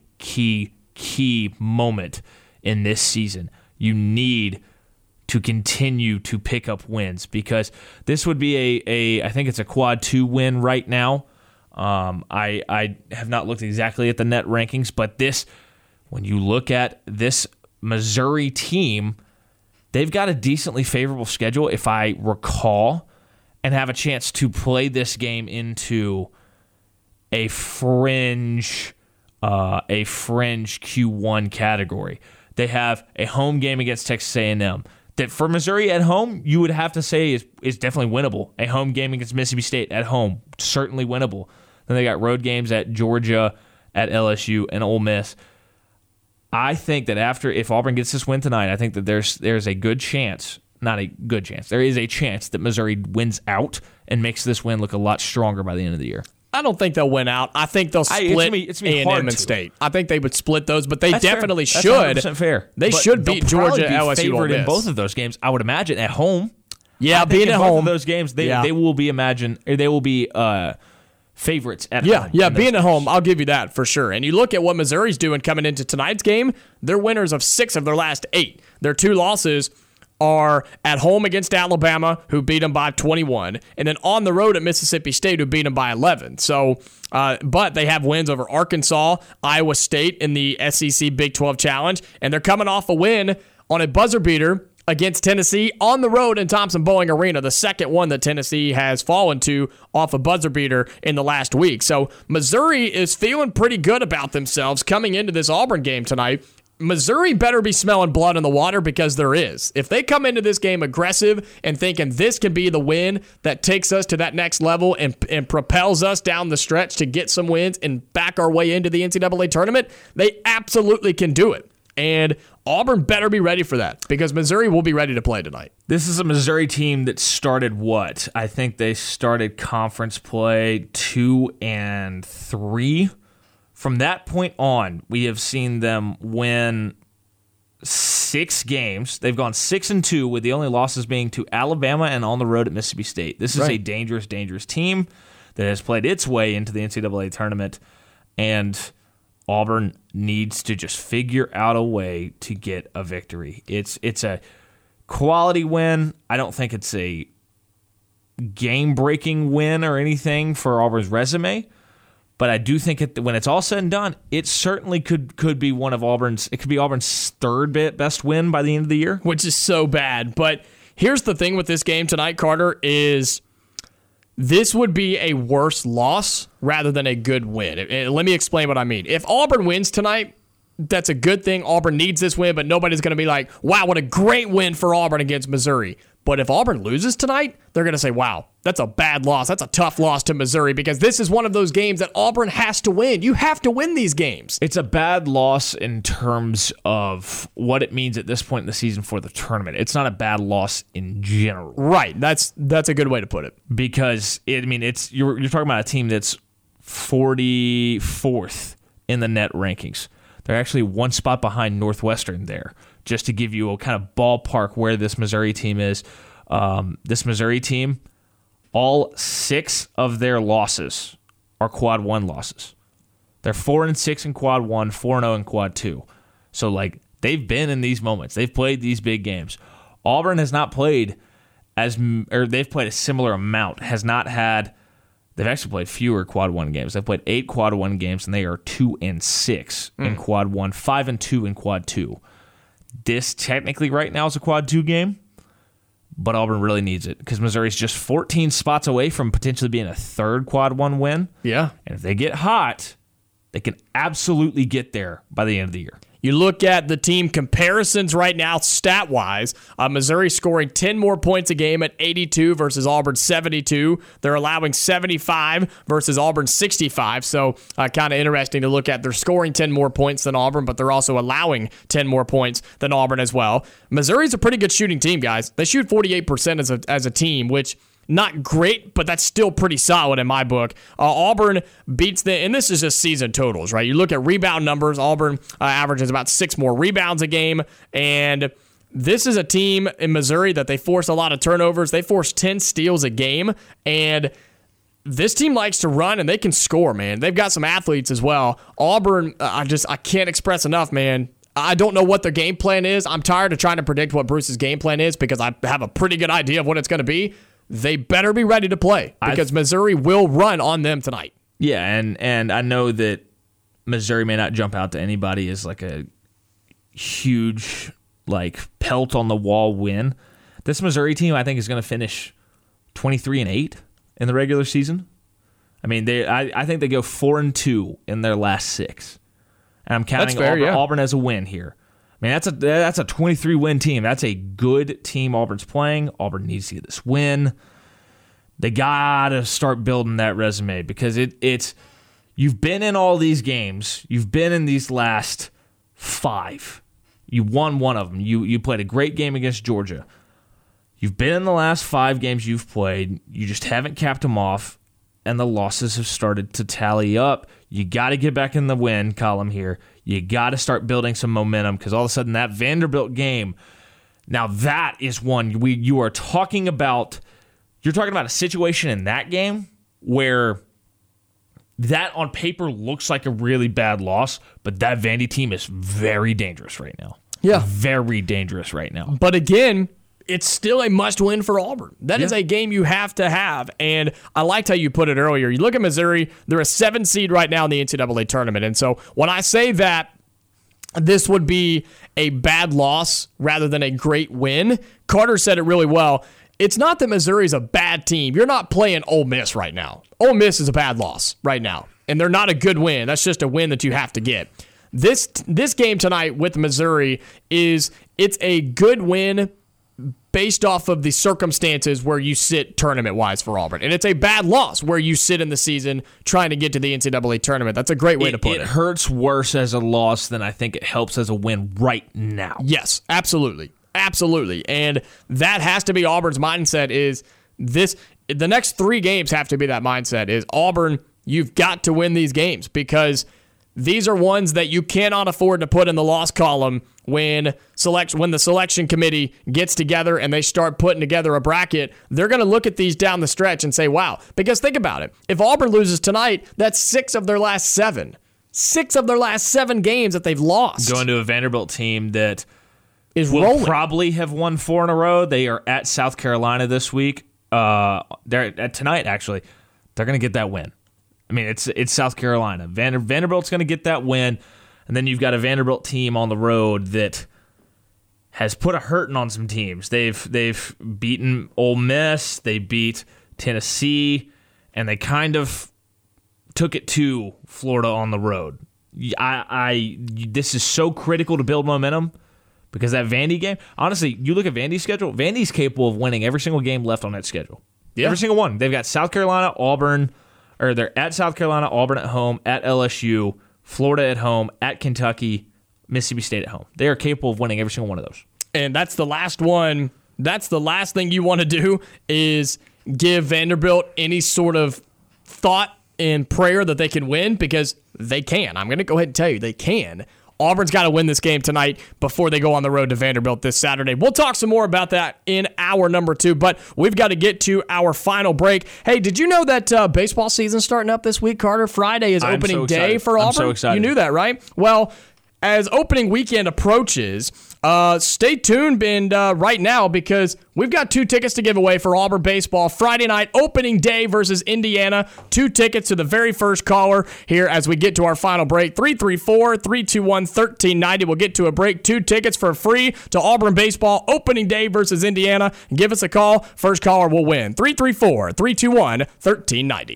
C: moment in this season. You need to continue to pick up wins because this would be I think it's a quad 2 win right now. I have not looked exactly at the net rankings, but when you look at this Missouri team, they've got a decently favorable schedule, if I recall, and have a chance to play this game into a fringe Q1 category. They have a home game against Texas A&M that for Missouri at home, you would have to say is definitely winnable. A home game against Mississippi State at home, certainly winnable. Then they got road games at Georgia, at LSU, and Ole Miss. I think that if Auburn gets this win tonight, I think that there's a good chance, not a good chance, there is a chance that Missouri wins out and makes this win look a lot stronger by the end of the year.
B: I don't think they'll win out. I think they'll split A&M and State. I think they would split those, but that's definitely
C: fair.
B: should.
C: That's 100% fair.
B: They should beat Georgia, LSU, Ole Miss.
C: In both of those games, I would imagine at home.
B: Yeah, being at home.
C: Both of those games, they will be favorites at home.
B: Yeah, being at home, I'll give you that for sure. And you look at what Missouri's doing coming into tonight's game, they're winners of 6 of their last 8. Their 2 losses are at home against Alabama, who beat them by 21, and then on the road at Mississippi State, who beat them by 11. So, but they have wins over Arkansas, Iowa State in the SEC Big 12 Challenge, and they're coming off a win on a buzzer beater against Tennessee on the road in Thompson-Boling Arena, the second one that Tennessee has fallen to off a buzzer beater in the last week. So Missouri is feeling pretty good about themselves coming into this Auburn game tonight. Missouri better be smelling blood in the water because there is. If they come into this game aggressive and thinking this can be the win that takes us to that next level and propels us down the stretch to get some wins and back our way into the NCAA tournament, they absolutely can do it. And Auburn better be ready for that because Missouri will be ready to play tonight.
C: This is a Missouri team that started what? I think they started conference play 2-3. From that point on, we have seen them win 6 games. They've gone 6-2 with the only losses being to Alabama and on the road at Mississippi State. This is a dangerous, dangerous team that has played its way into the NCAA tournament, and Auburn needs to just figure out a way to get a victory. It's a quality win. I don't think it's a game-breaking win or anything for Auburn's resume, but I do think when it's all said and done, it certainly could be one of Auburn's. It could be Auburn's third best win by the end of the year,
B: which is so bad. But here's the thing with this game tonight, Carter, is this would be a worse loss rather than a good win. Let me explain what I mean. If Auburn wins tonight, that's a good thing. Auburn needs this win, but nobody's going to be like, wow, what a great win for Auburn against Missouri. But if Auburn loses tonight, they're going to say, wow, that's a bad loss. That's a tough loss to Missouri, because this is one of those games that Auburn has to win. You have to win these games.
C: It's a bad loss in terms of what it means at this point in the season for the tournament. It's not a bad loss in general.
B: Right. That's a good way to put it.
C: Because, you're talking about a team that's 44th in the net rankings. They're actually one spot behind Northwestern there, just to give you a kind of ballpark where this Missouri team is. This Missouri team, all 6 of their losses are Quad 1 losses. They're 4-6 in Quad 1, 4-0 in Quad 2. So, they've been in these moments. They've played these big games. Auburn has not played they've played a similar amount, they've actually played fewer Quad 1 games. They've played 8 Quad 1 games, and they are 2-6 in Quad 1, 5-2 in Quad 2. This technically right now is a Quad 2 game, but Auburn really needs it because Missouri's just 14 spots away from potentially being a third Quad 1 win.
B: Yeah.
C: And if they get hot, they can absolutely get there by the end of the year.
B: You look at the team comparisons right now, stat-wise. Missouri scoring 10 more points a game at 82 versus Auburn 72. They're allowing 75 versus Auburn 65. So kind of interesting to look at. They're scoring 10 more points than Auburn, but they're also allowing 10 more points than Auburn as well. Missouri's a pretty good shooting team, guys. They shoot 48% as a team, which not great, but that's still pretty solid in my book. Auburn beats and this is just season totals, right? You look at rebound numbers, Auburn averages about 6 more rebounds a game, and this is a team in Missouri that they force a lot of turnovers. They force 10 steals a game, and this team likes to run, and they can score, man. They've got some athletes as well. Auburn, I can't express enough, man. I don't know what their game plan is. I'm tired of trying to predict what Bruce's game plan is because I have a pretty good idea of what it's going to be. They better be ready to play because Missouri will run on them tonight.
C: Yeah, and I know that Missouri may not jump out to anybody as like a huge pelt on the wall win. This Missouri team, I think, is going to finish 23-8 in the regular season. I mean, I think they go 4-2 in their last 6, and I'm counting Auburn as a win here. I mean, that's a 23-win team. That's a good team Auburn's playing. Auburn needs to get this win. They got to start building that resume because it's you've been in all these games. You've been in these last 5. You won one of them. You played a great game against Georgia. You've been in the last 5 games you've played. You just haven't capped them off, and the losses have started to tally up. You got to get back in the win column here. You got to start building some momentum because all of a sudden that Vanderbilt game, now that is one you're talking about a situation in that game where that on paper looks like a really bad loss, but that Vandy team is very dangerous right now.
B: Yeah.
C: Very dangerous right now.
B: But again, it's still a must-win for Auburn. That is a game you have to have, and I liked how you put it earlier. You look at Missouri, they're a 7 seed right now in the NCAA tournament, and so when I say that this would be a bad loss rather than a great win, Carter said it really well. It's not that Missouri's a bad team. You're not playing Ole Miss right now. Ole Miss is a bad loss right now, and they're not a good win. That's just a win that you have to get. This game tonight with Missouri it's a good win based off of the circumstances where you sit tournament-wise for Auburn. And it's a bad loss where you sit in the season trying to get to the NCAA tournament. That's a great way to put it.
C: It hurts worse as a loss than I think it helps as a win right now.
B: Yes, absolutely. Absolutely. And that has to be Auburn's mindset is the next 3 games have to be that mindset is Auburn, you've got to win these games because these are ones that you cannot afford to put in the loss column when the selection committee gets together and they start putting together a bracket. They're going to look at these down the stretch and say, wow. Because think about it. If Auburn loses tonight, that's 6 of their last 7. 6 of their last 7 games that they've lost.
C: Going to a Vanderbilt team that
B: will
C: rolling. Probably have won 4 in a row. They are at South Carolina this week. They're at tonight, actually. They're going to get that win. I mean, it's South Carolina. Vanderbilt's going to get that win, and then you've got a Vanderbilt team on the road that has put a hurting on some teams. They've beaten Ole Miss. They beat Tennessee, and they kind of took it to Florida on the road. This is so critical to build momentum because that Vandy game, honestly, you look at Vandy's schedule, Vandy's capable of winning every single game left on that schedule. Yeah. Every single one. They've got South Carolina, Auburn, or they're at South Carolina, Auburn at home, at LSU, Florida at home, at Kentucky, Mississippi State at home. They are capable of winning every single one of those.
B: And that's the last one. That's the last thing you want to do is give Vanderbilt any sort of thought and prayer that they can win, because they can. I'm going to go ahead and tell you they can. Auburn's got to win this game tonight before they go on the road to Vanderbilt this Saturday. We'll talk some more about that in hour number 2, but we've got to get to our final break. Hey, did you know that baseball season's starting up this week, Carter? Friday is opening day for Auburn.
C: I'm so excited.
B: You knew that, right? Well, as opening weekend approaches, stay tuned and right now, because we've got 2 tickets to give away for Auburn baseball. Friday night, opening day versus Indiana. 2 tickets to the very first caller here as we get to our final break. 334-321-1390. We'll get to a break. 2 tickets for free to Auburn baseball, opening day versus Indiana. Give us a call. First caller will win. 334-321-1390.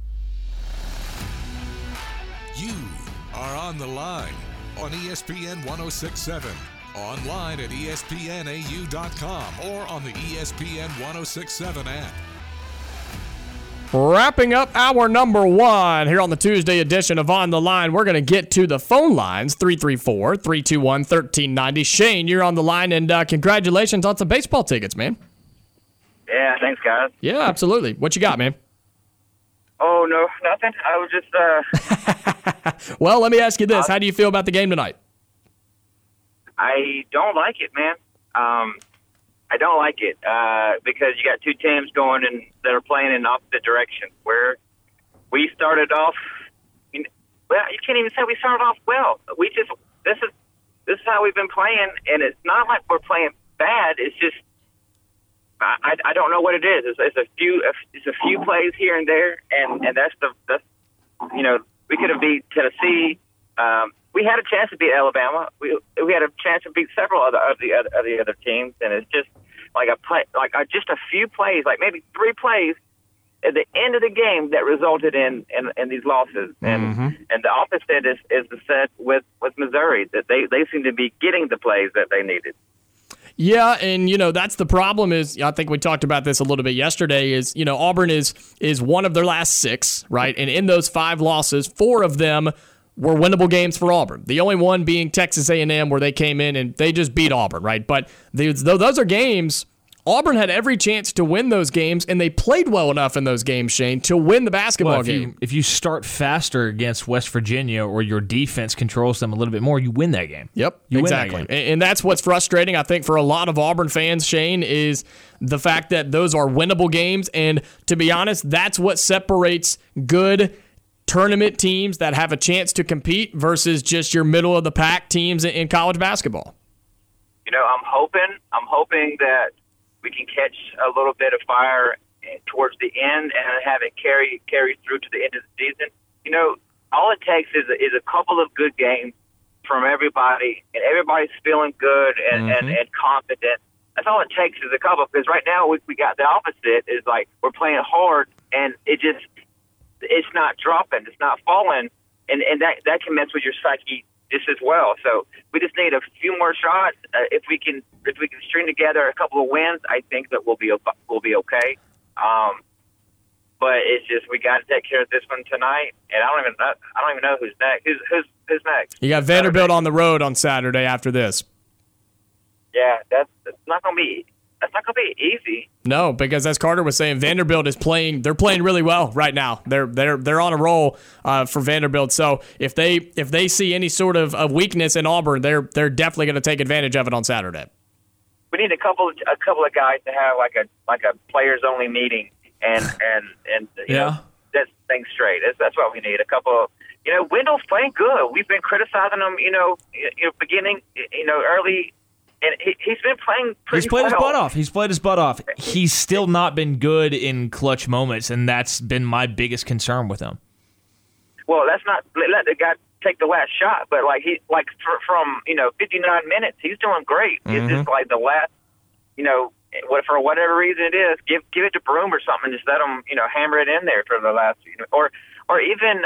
A: You are on the line on ESPN 1067. Online at ESPNAU.com or on the ESPN 1067 app.
B: Wrapping up hour number 1 here on the Tuesday edition of On the Line. We're going to get to the phone lines, 334-321-1390. Shane, you're on the line, and congratulations on some baseball tickets, man.
D: Yeah, thanks, guys.
B: Yeah, absolutely. What you got, man?
D: Oh, no, nothing. I was just...
B: Well, let me ask you this. How do you feel about the game tonight?
D: I don't like it, man. I don't like it because you got 2 teams going in that are playing in opposite directions. Where we started off, you can't even say we started off well. This is how we've been playing, and it's not like we're playing bad. It's just I don't know what it is. It's a few plays here and there, and that's we could have beat Tennessee. We had a chance to beat Alabama. We had a chance to beat several of the other teams, and it's just just a few plays, like maybe 3 plays at the end of the game that resulted in these losses. And the opposite is the set with Missouri, that they seem to be getting the plays that they needed.
B: Yeah, and that's the problem. Is I think we talked about this a little bit yesterday. Is Auburn is one of their last 6, right? And in those 5 losses, 4 of them were winnable games for Auburn. The only one being Texas A&M, where they came in and they just beat Auburn, right? But those are games. Auburn had every chance to win those games, and they played well enough in those games, Shane, to win the basketball game.
C: If you start faster against West Virginia, or your defense controls them a little bit more, you win that game.
B: Yep, exactly. And that's what's frustrating, I think, for a lot of Auburn fans, Shane, is the fact that those are winnable games. And to be honest, that's what separates good tournament teams that have a chance to compete versus just your middle-of-the-pack teams in college basketball.
D: I'm hoping that we can catch a little bit of fire towards the end and have it carry through to the end of the season. All it takes is a couple of good games from everybody, and everybody's feeling good and confident. That's all it takes is a couple, because right now we got the opposite. Is like we're playing hard, and it's not dropping, it's not falling, and that can mess with your psyche just as well. So we just need a few more shots. If we can string together a couple of wins, I think that we'll be okay. But it's just we got to take care of this one tonight, and I don't even know who's next. Who's next?
B: You got Vanderbilt on the road on Saturday after this.
D: Yeah, that's not gonna be easy.
B: No, because as Carter was saying, Vanderbilt is playing. They're playing really well right now. They're on a roll for Vanderbilt. So if they see any sort of weakness in Auburn, they're definitely going to take advantage of it on Saturday.
D: We need a couple of guys to have like a players only meeting and set things straight. That's what we need. A couple. Wendell's playing good. We've been criticizing him. Beginning. Early. And he's been playing pretty well.
C: He's played his butt off. He's still not been good in clutch moments, and that's been my biggest concern with him.
D: Well, that's not let the guy take the last shot, but from 59 minutes, he's doing great. It's just like the last for whatever reason it is, give it to Broom or something. Just let them, hammer it in there for the last, or even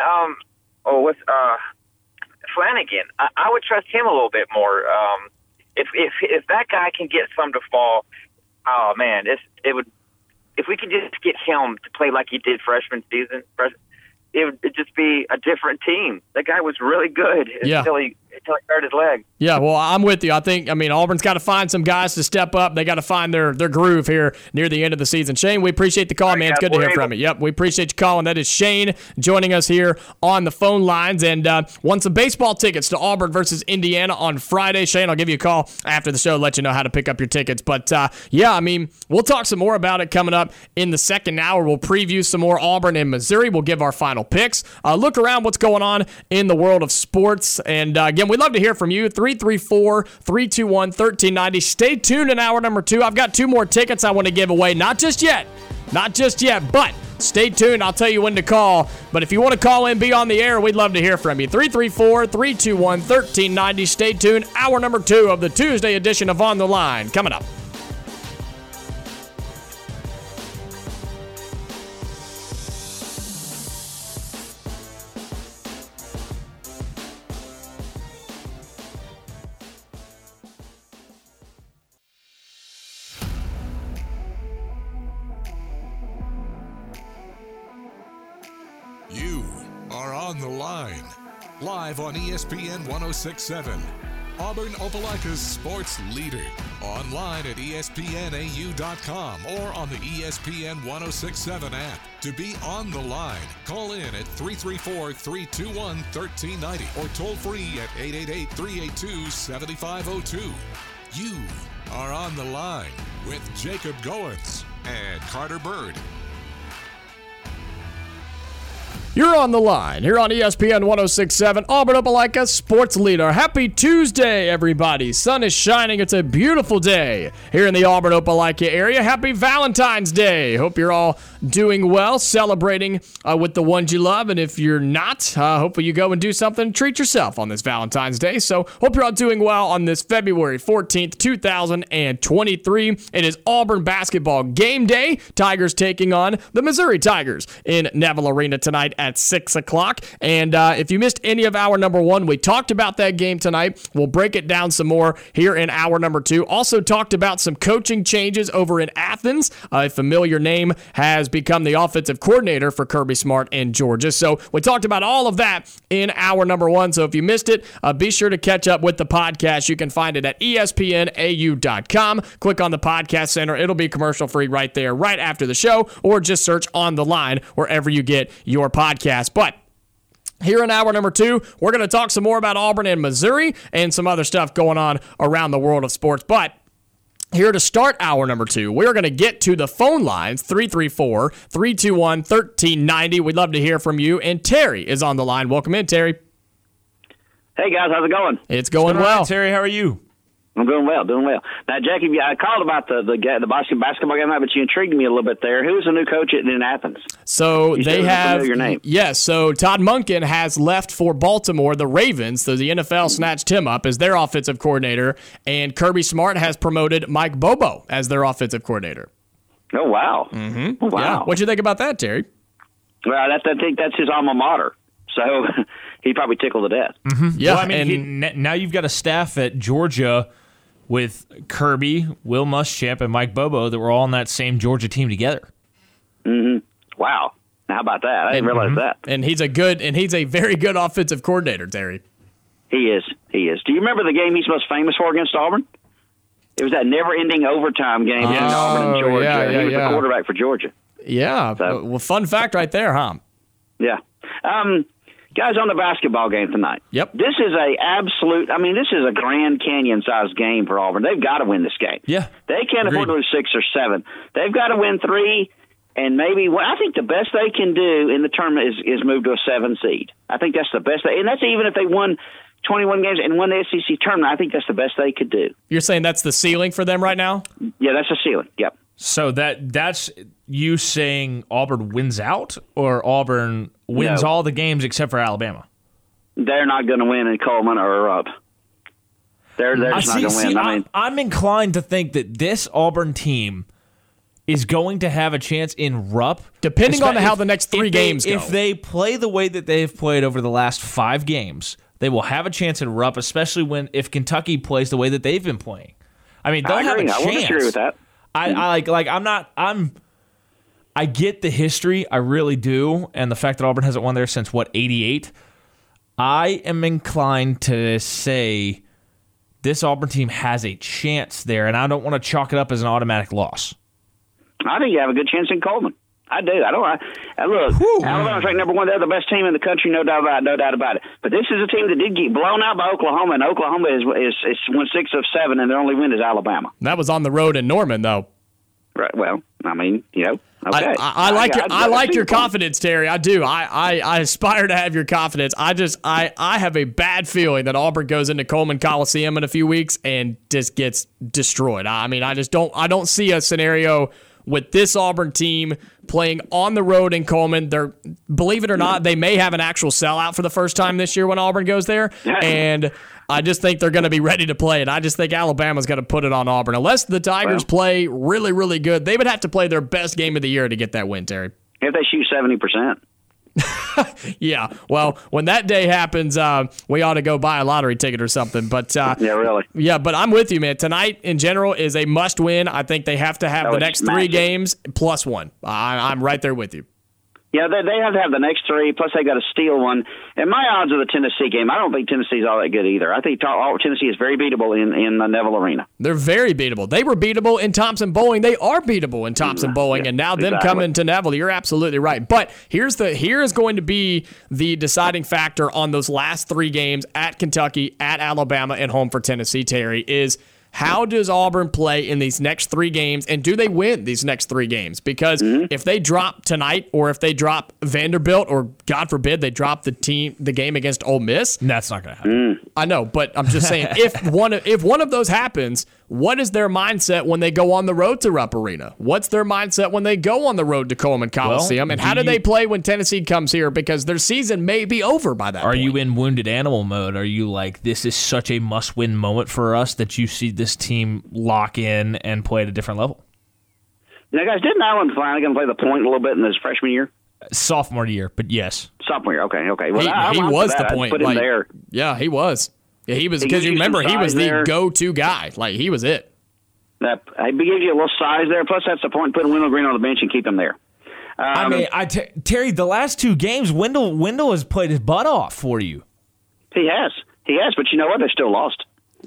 D: Flanagan. I would trust him a little bit more. If that guy can get some to fall, oh man, it would. If we could just get him to play like he did freshman season, it would just be a different team. That guy was really good until he hurt his leg.
B: Yeah, well, I'm with you. I think, Auburn's got to find some guys to step up. They got to find their groove here near the end of the season. Shane, we appreciate the call, man. It's good to hear from you. Yep, we appreciate you calling. That is Shane joining us here on the phone lines. And won some baseball tickets to Auburn versus Indiana on Friday. Shane, I'll give you a call after the show to let you know how to pick up your tickets. But, we'll talk some more about it coming up in the second hour. We'll preview some more Auburn and Missouri. We'll give our final picks. Look around what's going on in the world of sports. And, again, we'd love to hear from you. 334-321-1390. Stay tuned in hour number 2. I've got 2 more tickets I want to give away. Not just yet, but stay tuned. I'll tell you when to call. But if you want to call in, be on the air, we'd love to hear from you. 334-321-1390. Stay tuned. Hour number 2 of the Tuesday edition of On the Line coming up.
A: You are on the line. Live on ESPN 1067. Auburn Opelika's sports leader. Online at ESPNAU.com or on the ESPN 1067 app. To be on the line, call in at 334-321-1390 or toll free at 888-382-7502. You are on the line with Jacob Goins and Carter Bird.
B: You're on the line here on ESPN 1067, Auburn Opelika sports leader. Happy Tuesday, everybody. Sun is shining. It's a beautiful day here in the Auburn Opelika area. Happy Valentine's Day. Hope you're all doing well, celebrating with the ones you love. And if you're not, hopefully you go and do something. Treat yourself on this Valentine's Day. So hope you're all doing well on this February 14th, 2023. It is Auburn basketball game day. Tigers taking on the Missouri Tigers in Neville Arena tonight at 6 o'clock. And if you missed any of hour number 1, we talked about that game tonight. We'll break it down some more here in hour number 2. Also talked about some coaching changes over in Athens. A familiar name has become the offensive coordinator for Kirby Smart in Georgia. So we talked about all of that in hour number 1. So if you missed it, be sure to catch up with the podcast. You can find it at ESPNAU.com. Click on the podcast center. It'll be commercial free right there, right after the show, or just search On the Line wherever you get your podcast. But here in hour number 2, we're going to talk some more about Auburn and Missouri and some other stuff going on around the world of sports. But here to start hour number 2, we're going to get to the phone lines, 334-321-1390. We'd love to hear from you. And Terry is on the line. Welcome in, Terry.
E: Hey, guys. How's it going?
B: It's going well.
C: Right, Terry, how are you?
E: I'm doing well. Now, Jackie, I called about the basketball game, but you intrigued me a little bit there. Who's the new coach in Athens?
B: So they have
E: your name.
B: Yes. So Todd Monken has left for Baltimore, the Ravens. So the NFL snatched him up as their offensive coordinator, and Kirby Smart has promoted Mike Bobo as their offensive coordinator.
E: Oh wow! Mm-hmm. Oh, wow.
B: Yeah. What'd you think about that, Terry?
E: Well, I think that's his alma mater. So he probably tickled to death.
B: Mm-hmm. Yeah.
C: Well, I mean, now you've got a staff at Georgia with Kirby, Will Muschamp, and Mike Bobo that were all on that same Georgia team together.
E: Mm-hmm. Wow. How about that? I didn't realize that.
B: And he's a very good offensive coordinator, Terry.
E: He is. Do you remember the game he's most famous for against Auburn? It was that never-ending overtime game against Auburn and Georgia.
B: Yeah,
E: he was the quarterback for Georgia.
B: Yeah.
E: So,
B: well, fun fact right there, huh?
E: Yeah. Guys, on the basketball game tonight.
B: Yep.
E: This is this is a Grand Canyon-sized game for Auburn. They've got to win this game.
B: Yeah.
E: They can't afford to lose 6 or 7. They've got to win 3, and maybe I think the best they can do in the tournament is move to a 7 seed. I think that's the best. And that's even if they won 21 games and won the SEC tournament. I think that's the best they could do.
B: You're saying that's the ceiling for them right now?
E: Yeah, that's the ceiling. Yep.
C: So that's you saying Auburn wins out, or Auburn wins all the games except for Alabama?
E: They're not going to win in Coleman or up. They're just not going to win. I mean,
C: I'm inclined to think that this Auburn team is going to have a chance in Rupp.
B: Depending on how the next three games go.
C: If they play the way that they've played over the last 5 games, they will have a chance in Rupp, especially if Kentucky plays the way that they've been playing. I mean, they'll have a chance.
E: I won't disagree with that.
C: I get the history, I really do, and the fact that Auburn hasn't won there since, 88? I am inclined to say this Auburn team has a chance there, and I don't want to chalk it up as an automatic loss.
E: I think you have a good chance in Coleman. I do. Look, Alabama's ranked number 1. They're the best team in the country, no doubt about it. But this is a team that did get blown out by Oklahoma, and Oklahoma is won 6 of 7, and their only win is Alabama.
B: That was on the road in Norman, though.
E: Right. Well, I mean, okay.
B: I like your confidence, Terry. I do. I aspire to have your confidence. I have a bad feeling that Auburn goes into Coleman Coliseum in a few weeks and just gets destroyed. I mean, I don't see a scenario with this Auburn team playing on the road in Coleman. Believe it or not, they may have an actual sellout for the first time this year when Auburn goes there. And I just think they're going to be ready to play it. I just think Alabama's going to put it on Auburn. Unless the Tigers play really, really good, they would have to play their best game of the year to get that win, Terry.
E: If they shoot 70%.
B: Yeah, well, when that day happens, we ought to go buy a lottery ticket or something. But
E: yeah, really.
B: Yeah, but I'm with you, man. Tonight, in general, is a must-win. I think they have to have the next 3 games plus 1. I'm right there with you.
E: Yeah, they have to have the next 3, plus they got to steal one. And my odds of the Tennessee game, I don't think Tennessee's all that good either. I think Tennessee is very beatable in the Neville Arena.
B: They're very beatable. They were beatable in Thompson-Boling. They are beatable in Thompson-Boling, and now them coming to Neville. You're absolutely right. But here is going to be the deciding factor on those last 3 games at Kentucky, at Alabama, and home for Tennessee, Terry, is how does Auburn play in these next 3 games, and do they win these next 3 games? Because if they drop tonight, or if they drop Vanderbilt, or God forbid they drop the game against Ole Miss,
C: that's not going to happen.
B: I know, but I'm just saying, if one of those happens, what is their mindset when they go on the road to Rupp Arena? What's their mindset when they go on the road to Coleman Coliseum? And how do they play when Tennessee comes here? Because their season may be over by that point.
C: Are you in wounded animal mode? Are you like, this is such a must-win moment for us that you see this team lock in and play at a different level?
E: Now, guys, didn't Allen Flanagan play the point a little bit in his freshman year?
C: Sophomore year, but yes.
E: Sophomore year, okay. Well,
B: he was the point.
E: Put him there.
B: Yeah, he was. Yeah, he was, because you remember, he was the go-to guy. Like, he was it.
E: That he gives you a little size there. Plus, that's the point. Putting Wendell Green on the bench and keep him there.
C: Terry, the last 2 games, Wendell has played his butt off for you.
E: He has, but you know what? They still lost.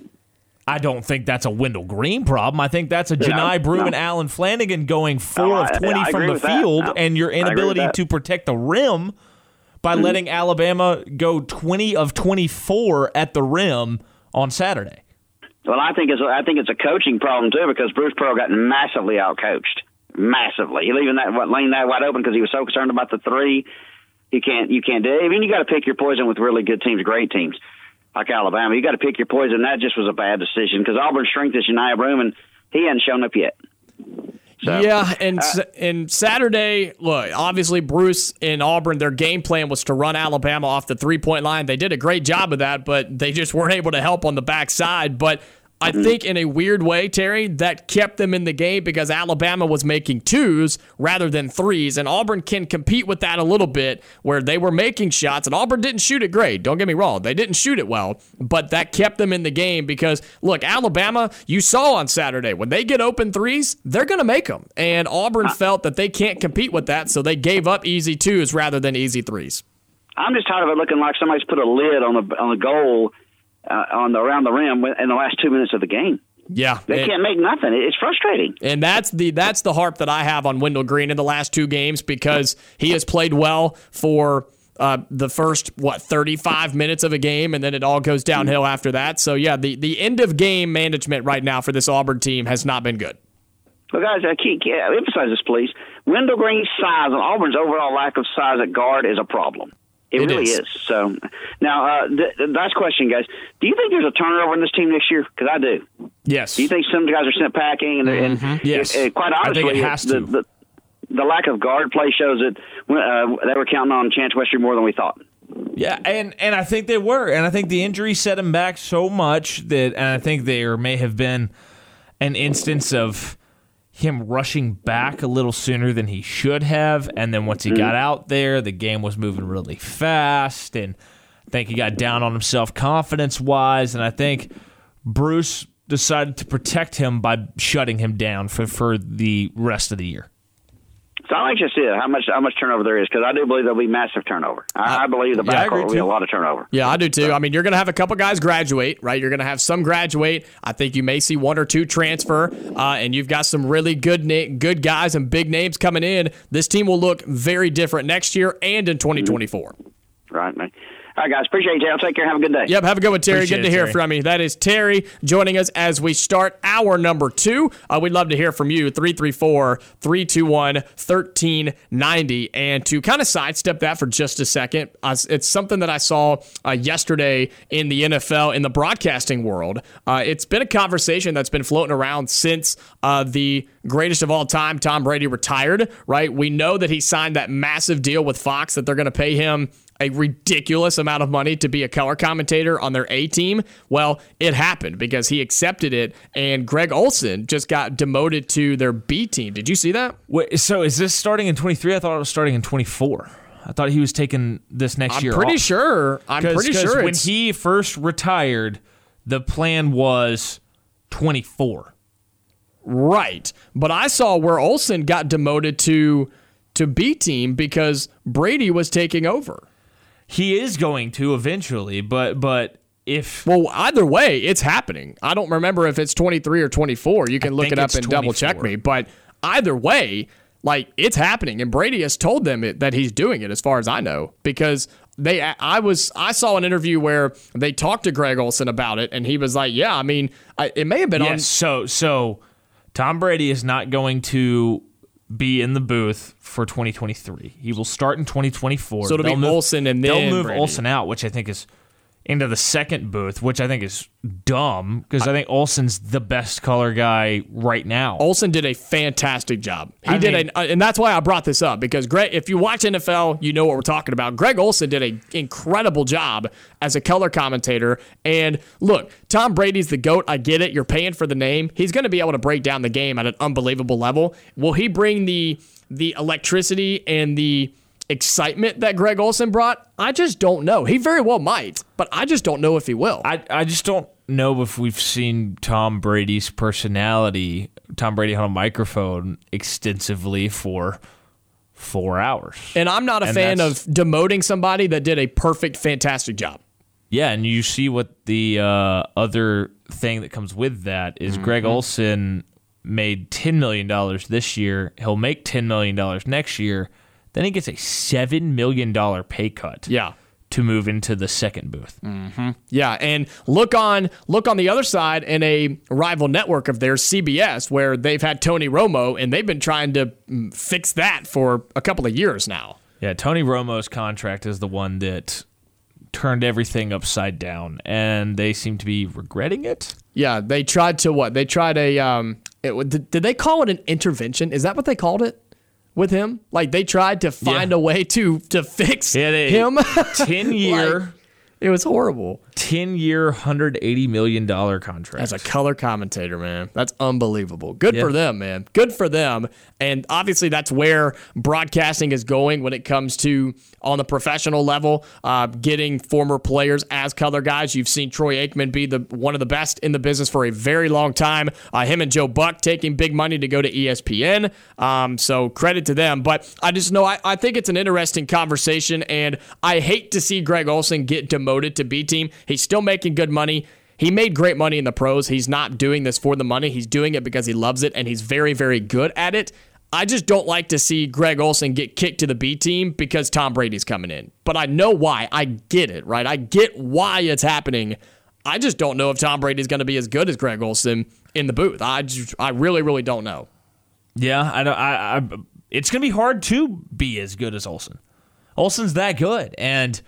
C: I don't think that's a Wendell Green problem. I think that's a Janai Brew and Allen Flanagan going 4 of 20 from the field, and your inability to protect the rim by letting Alabama go 20 of 24 at the rim on Saturday.
E: Well, I think it's a coaching problem too, because Bruce Pearl got massively outcoached. Massively. He leaving that lane that wide open because he was so concerned about the 3. You can't do it. I mean, you got to pick your poison with really good teams, great teams like Alabama. You got to pick your poison. That just was a bad decision because Auburn's strength is Janai Broom, and he hadn't shown up yet. So,
B: yeah, and Saturday, look, obviously Bruce and Auburn, their game plan was to run Alabama off the 3-point line. They did a great job of that, but they just weren't able to help on the backside. But I think in a weird way, Terry, that kept them in the game because Alabama was making 2s rather than 3s, and Auburn can compete with that a little bit where they were making shots, and Auburn didn't shoot it great. Don't get me wrong. They didn't shoot it well, but that kept them in the game because, look, Alabama, you saw on Saturday, when they get open 3s, they're going to make them, and Auburn felt that they can't compete with that, so they gave up easy 2s rather than easy 3s.
E: I'm just tired of it looking like somebody's put a lid on the goal around the rim in the last 2 minutes of the game.
B: Yeah,
E: they can't make nothing. It's frustrating.
B: And that's the harp that I have on Wendell Green in the last 2 games because he has played well for the first 35 minutes of a game, and then it all goes downhill after that. So yeah, the end of game management right now for this Auburn team has not been good.
E: Well, guys, I can't emphasize this, please. Wendell Green's size and Auburn's overall lack of size at guard is a problem. It really is. So now, the last question, guys. Do you think there's a turnover in this team this year? Because I do.
B: Yes.
E: Do you think some guys are sent packing? And
B: yes.
E: Quite honestly,
B: I think it has to.
E: The lack of guard play shows that they were counting on Chance Westry more than we thought.
C: Yeah, and I think they were. And I think the injury set him back so much and I think there may have been an instance of him rushing back a little sooner than he should have. And then once he got out there, the game was moving really fast. And I think he got down on himself confidence-wise. And I think Bruce decided to protect him by shutting him down for the rest of the year.
E: So I'm anxious to see how much turnover there is, because I do believe there'll be massive turnover. I believe the backcourt will be a lot of turnover.
B: Yeah, I do too. I mean, you're going to have a couple guys graduate, right? You're going to have some graduate. I think you may see one or two transfer, and you've got some really good guys and big names coming in. This team will look very different next year and in 2024.
E: Right, man. All right, guys. Appreciate you. Take care. Have a good day.
B: Yep, have a good one, Terry.
C: Appreciate
B: good to
C: it,
B: hear
C: Terry.
B: from you. That is Terry joining us as we start hour number 2. We'd love to hear from you, 334-321-1390. And to kind of sidestep that for just a second, it's something that I saw yesterday in the NFL, in the broadcasting world. It's been a conversation that's been floating around since the greatest of all time, Tom Brady, retired, right? We know that he signed that massive deal with Fox that they're going to pay him a ridiculous amount of money to be a color commentator on their A team. Well, it happened because he accepted it, and Greg Olsen just got demoted to their B team. Did you see that?
C: Wait, so is this starting in 23? I thought it was starting in 24. I thought he was taking this next year
B: I'm pretty
C: off.
B: sure
C: When he first retired, the plan was 24.
B: Right. But I saw where Olsen got demoted to B team because Brady was taking over.
C: He is going to eventually, but if...
B: Well, either way, it's happening. I don't remember if it's 23 or 24. You can look it up and double check me. But either way, like, it's happening. And Brady has told them that he's doing it, as far as I know, because I saw an interview where they talked to Greg Olsen about it, and he was like, yeah, I mean, it may have been on...
C: So Tom Brady is not going to be in the booth for 2023. He will start in 2024.
B: So it'll be Olsen, and then
C: they'll move
B: Brady.
C: Olsen out, which I think is into the second booth, which I think is dumb because I think Olsen's the best color guy right now.
B: Olsen did a fantastic job. And that's why I brought this up, because Greg, if you watch NFL, you know what we're talking about. Greg Olsen did an incredible job as a color commentator. And look, Tom Brady's the GOAT. I get it. You're paying for the name. He's going to be able to break down the game at an unbelievable level. Will he bring the electricity and the excitement that Greg Olsen brought? I just don't know. He very well might, but I just don't know if he will.
C: I just don't know if we've seen Tom Brady's personality, Tom Brady on a microphone extensively for 4 hours.
B: And I'm not a fan of demoting somebody that did a perfect, fantastic job.
C: Yeah, and you see what the other thing that comes with that is Greg Olsen made $10 million this year. He'll make $10 million next year. Then he gets a $7 million pay cut.
B: Yeah.
C: To move into the second booth.
B: Mm-hmm. Yeah, and look on the other side in a rival network of theirs, CBS, where they've had Tony Romo, and they've been trying to fix that for a couple of years now.
C: Yeah, Tony Romo's contract is the one that turned everything upside down, and they seem to be regretting it.
B: Yeah, they tried to what? They tried did they call it an intervention? Is that what they called it? With him, like they tried to find a way to fix him.
C: 10-year,
B: like, it was horrible.
C: 10-year, $180 million contract
B: as a color commentator, man. That's unbelievable. Good for them, man. Good for them. And obviously, that's where broadcasting is going when it comes to on the professional level, getting former players as color guys. You've seen Troy Aikman be one of the best in the business for a very long time. Him and Joe Buck taking big money to go to ESPN. So credit to them. But I just know I think it's an interesting conversation, and I hate to see Greg Olsen get demoted to B team. He's still making good money. He made great money in the pros. He's not doing this for the money. He's doing it because he loves it, and he's very, very good at it. I just don't like to see Greg Olsen get kicked to the B team because Tom Brady's coming in. But I know why. I get it, right? I get why it's happening. I just don't know if Tom Brady's going to be as good as Greg Olsen in the booth. I really, really don't know.
C: Yeah, it's going to be hard to be as good as Olsen. Olsen's that good, and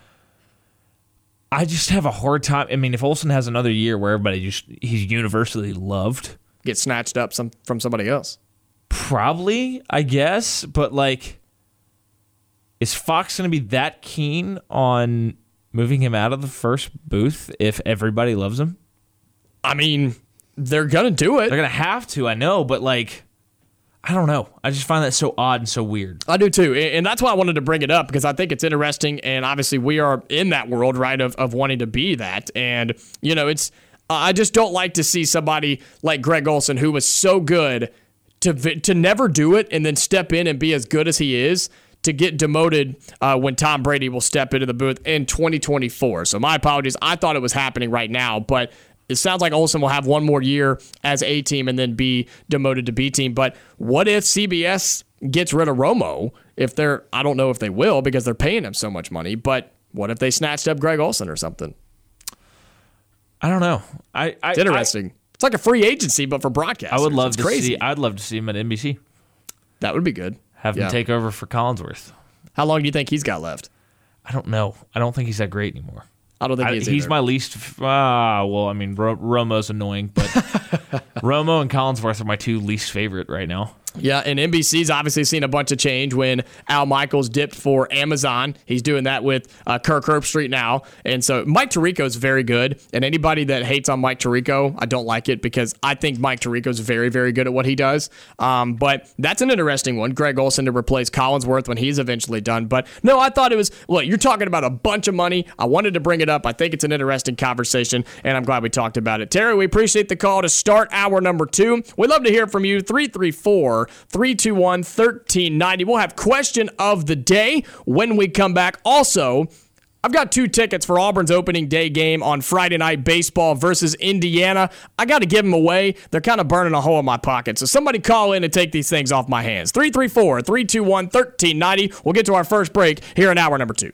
C: I just have a hard time. I mean, if Olsen has another year where he's universally loved,
B: get snatched up from somebody else.
C: Probably, I guess, but like, is Fox going to be that keen on moving him out of the first booth if everybody loves him?
B: I mean, they're going to do it.
C: They're going to have to, I know, but like, I don't know. I just find that so odd and so weird.
B: I do too. And that's why I wanted to bring it up, because I think it's interesting. And obviously we are in that world, right, of wanting to be that. And, you know, I just don't like to see somebody like Greg Olsen, who was so good, to never do it and then step in and be as good as he is, to get demoted when Tom Brady will step into the booth in 2024. So my apologies. I thought it was happening right now, but it sounds like Olsen will have one more year as A team and then be demoted to B team. But what if CBS gets rid of Romo? I don't know if they will, because they're paying him so much money, but what if they snatched up Greg Olsen or something?
C: I don't know.
B: It's interesting. It's like a free agency, but for broadcasters.
C: I'd love to see him at NBC.
B: That would be good.
C: Have him take over for Collinsworth.
B: How long do you think he's got left?
C: I don't know. I don't think he's that great anymore.
B: I don't think he is
C: he's
B: either.
C: my least. Well, I mean, Romo's annoying, but Romo and Collinsworth are my two least favorite right now.
B: Yeah, and NBC's obviously seen a bunch of change when Al Michaels dipped for Amazon. He's doing that with Kirk Herbstreit now. And so Mike Tirico's very good. And anybody that hates on Mike Tirico, I don't like it, because I think Mike Tirico's very, very good at what he does. But that's an interesting one, Greg Olsen to replace Collinsworth when he's eventually done. But no, I thought it was, look, you're talking about a bunch of money. I wanted to bring it up. I think it's an interesting conversation, and I'm glad we talked about it. Terry, we appreciate the call to start hour number 2. We'd love to hear from you, 334-321-1390. We'll have question of the day when we come back. Also, I've got 2 tickets for Auburn's opening day game on Friday Night Baseball versus Indiana. I got to give them away. They're kind of burning a hole in my pocket. So somebody call in and take these things off my hands. 334-321-1390. We'll get to our first break here in hour number 2.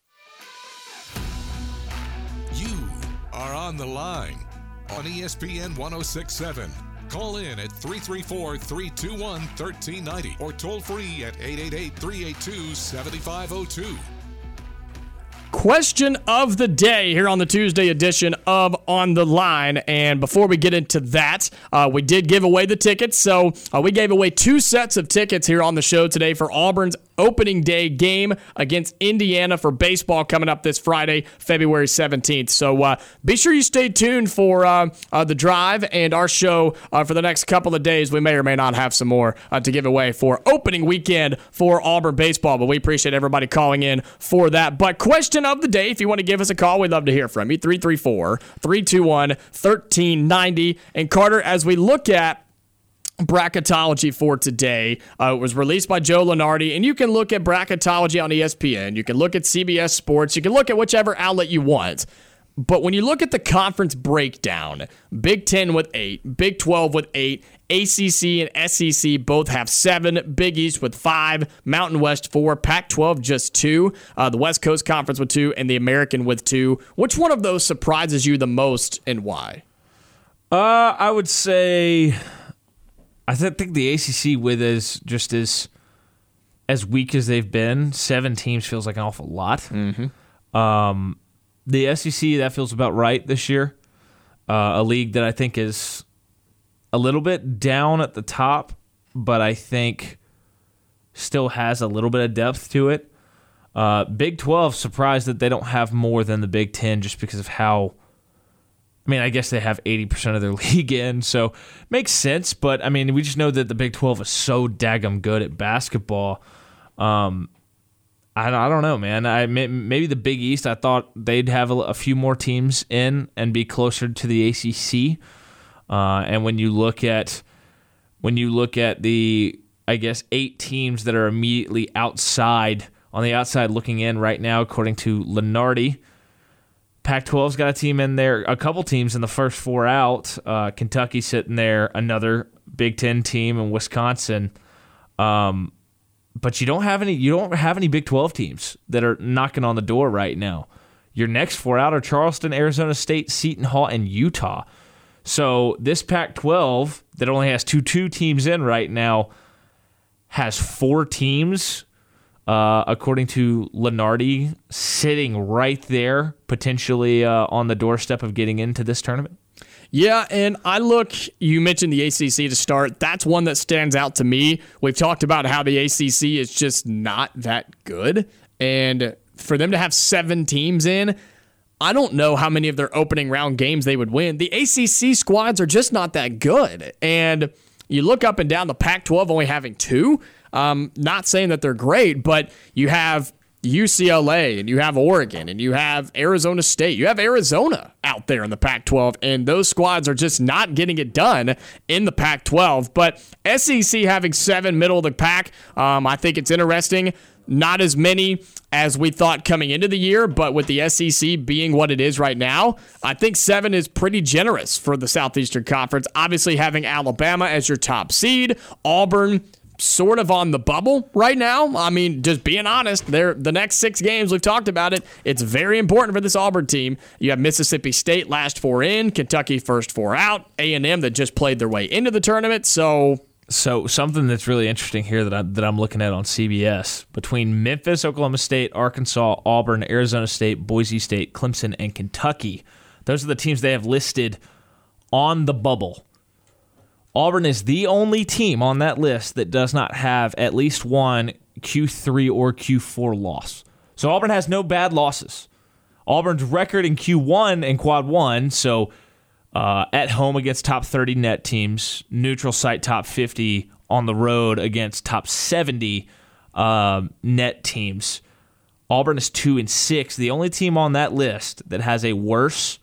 A: You are on the line on ESPN 106.7. Call in at 334-321-1390 or toll free at 888-382-7502.
B: Question of the day here on the Tuesday edition of On the Line. And before we get into that, we did give away the tickets. So we gave away 2 sets of tickets here on the show today for Auburn's opening day game against Indiana for baseball coming up this Friday, February 17th. So be sure you stay tuned for the drive and our show for the next couple of days. We may or may not have some more to give away for opening weekend for Auburn baseball, but we appreciate everybody calling in for that. But question of the day, if you want to give us a call, we'd love to hear from you. 334-321-1390. And Carter, as we look at bracketology for today, it was released by Joe Lunardi, and you can look at bracketology on ESPN, you can look at CBS Sports, you can look at whichever outlet you want. But when you look at the conference breakdown, Big 10 with 8, Big 12 with 8, ACC and SEC both have 7, Big East with 5, Mountain West 4, Pac-12 just 2, the West Coast Conference with 2, and the American with 2. Which one of those surprises you the most, and why?
C: I would say I think the ACC with as weak as they've been, 7 teams feels like an awful lot. Mm-hmm. The SEC, that feels about right this year. A league that I think is a little bit down at the top, but I think still has a little bit of depth to it. Big 12, surprised that they don't have more than the Big 10 just because of how, I mean, I guess they have 80% of their league in, so makes sense, but I mean, we just know that the Big 12 is so daggum good at basketball. I don't know, man. Maybe the Big East, I thought they'd have a few more teams in and be closer to the ACC. And when you look at the, I guess, 8 teams that are immediately outside, on the outside looking in right now, according to Lunardi, Pac-12's got a team in there, a couple teams in the first 4 out. Kentucky sitting there, another Big 10 team, and Wisconsin. But you don't have any Big 12 teams that are knocking on the door right now. Your next 4 out are Charleston, Arizona State, Seton Hall, and Utah. So this Pac-12 that only has two teams in right now has 4 teams, according to Lunardi, sitting right there, potentially on the doorstep of getting into this tournament.
B: Yeah, and you mentioned the ACC to start. That's one that stands out to me. We've talked about how the ACC is just not that good. And for them to have 7 teams in, I don't know how many of their opening round games they would win. The ACC squads are just not that good. And you look up and down the Pac-12 only having 2. Not saying that they're great, but you have UCLA and you have Oregon and you have Arizona State. You have Arizona out there in the Pac-12, and those squads are just not getting it done in the Pac-12. But SEC having 7 middle of the pack, I think it's interesting. Not as many as we thought coming into the year, but with the SEC being what it is right now, I think 7 is pretty generous for the Southeastern Conference. Obviously having Alabama as your top seed, Auburn sort of on the bubble right now. I mean, just being honest, the next 6 games, we've talked about it, it's very important for this Auburn team. You have Mississippi State last 4 in, Kentucky first 4 out, A&M that just played their way into the tournament, So
C: something that's really interesting here that I'm looking at on CBS, between Memphis, Oklahoma State, Arkansas, Auburn, Arizona State, Boise State, Clemson, and Kentucky, those are the teams they have listed on the bubble. Auburn is the only team on that list that does not have at least one Q3 or Q4 loss. So Auburn has no bad losses. Auburn's record in Q1 and Quad 1, so at home against top 30 net teams, neutral site top 50, on the road against top 70 net teams. Auburn is 2-6. The only team on that list that has a worse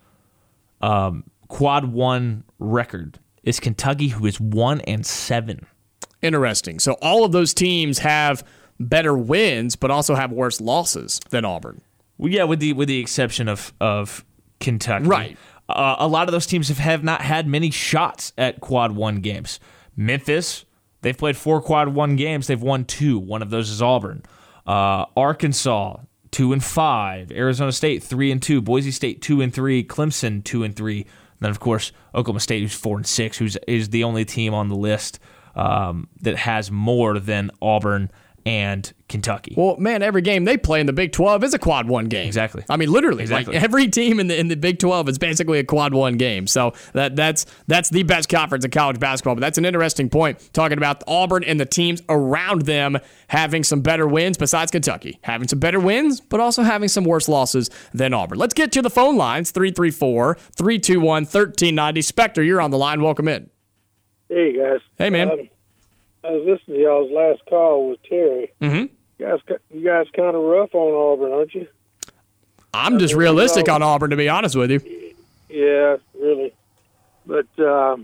C: Quad 1 record is Kentucky, who is 1-7.
B: Interesting. So all of those teams have better wins, but also have worse losses than Auburn.
C: Well, yeah, with the exception of Kentucky,
B: right?
C: A lot of those teams have not had many shots at Quad 1 games. Memphis, they've played 4 Quad 1 games. They've won 2. One of those is Auburn. Arkansas, 2-5. Arizona State, 3-2. Boise State, 2-3. Clemson, 2-3. Then, of course, Oklahoma State, who's 4-6, who is the only team on the list that has more than Auburn and Kentucky.
B: Well, man, every game they play in the Big 12 is a Quad 1 game.
C: Exactly.
B: I mean, literally,
C: exactly.
B: Like every team in the Big 12 is basically a Quad 1 game. So that's the best conference in college basketball. But that's an interesting point, talking about Auburn and the teams around them having some better wins besides Kentucky. Having some better wins, but also having some worse losses than Auburn. Let's get to the phone lines, 334-321-1390. Spectre, you're on the line. Welcome in.
F: Hey, guys.
B: Hey, man.
F: I was listening to y'all's last call with Terry.
B: Mm-hmm.
F: You guys kind of rough on Auburn, aren't you?
B: I'm just realistic on Auburn, to be honest with you.
F: Yeah, really. But, the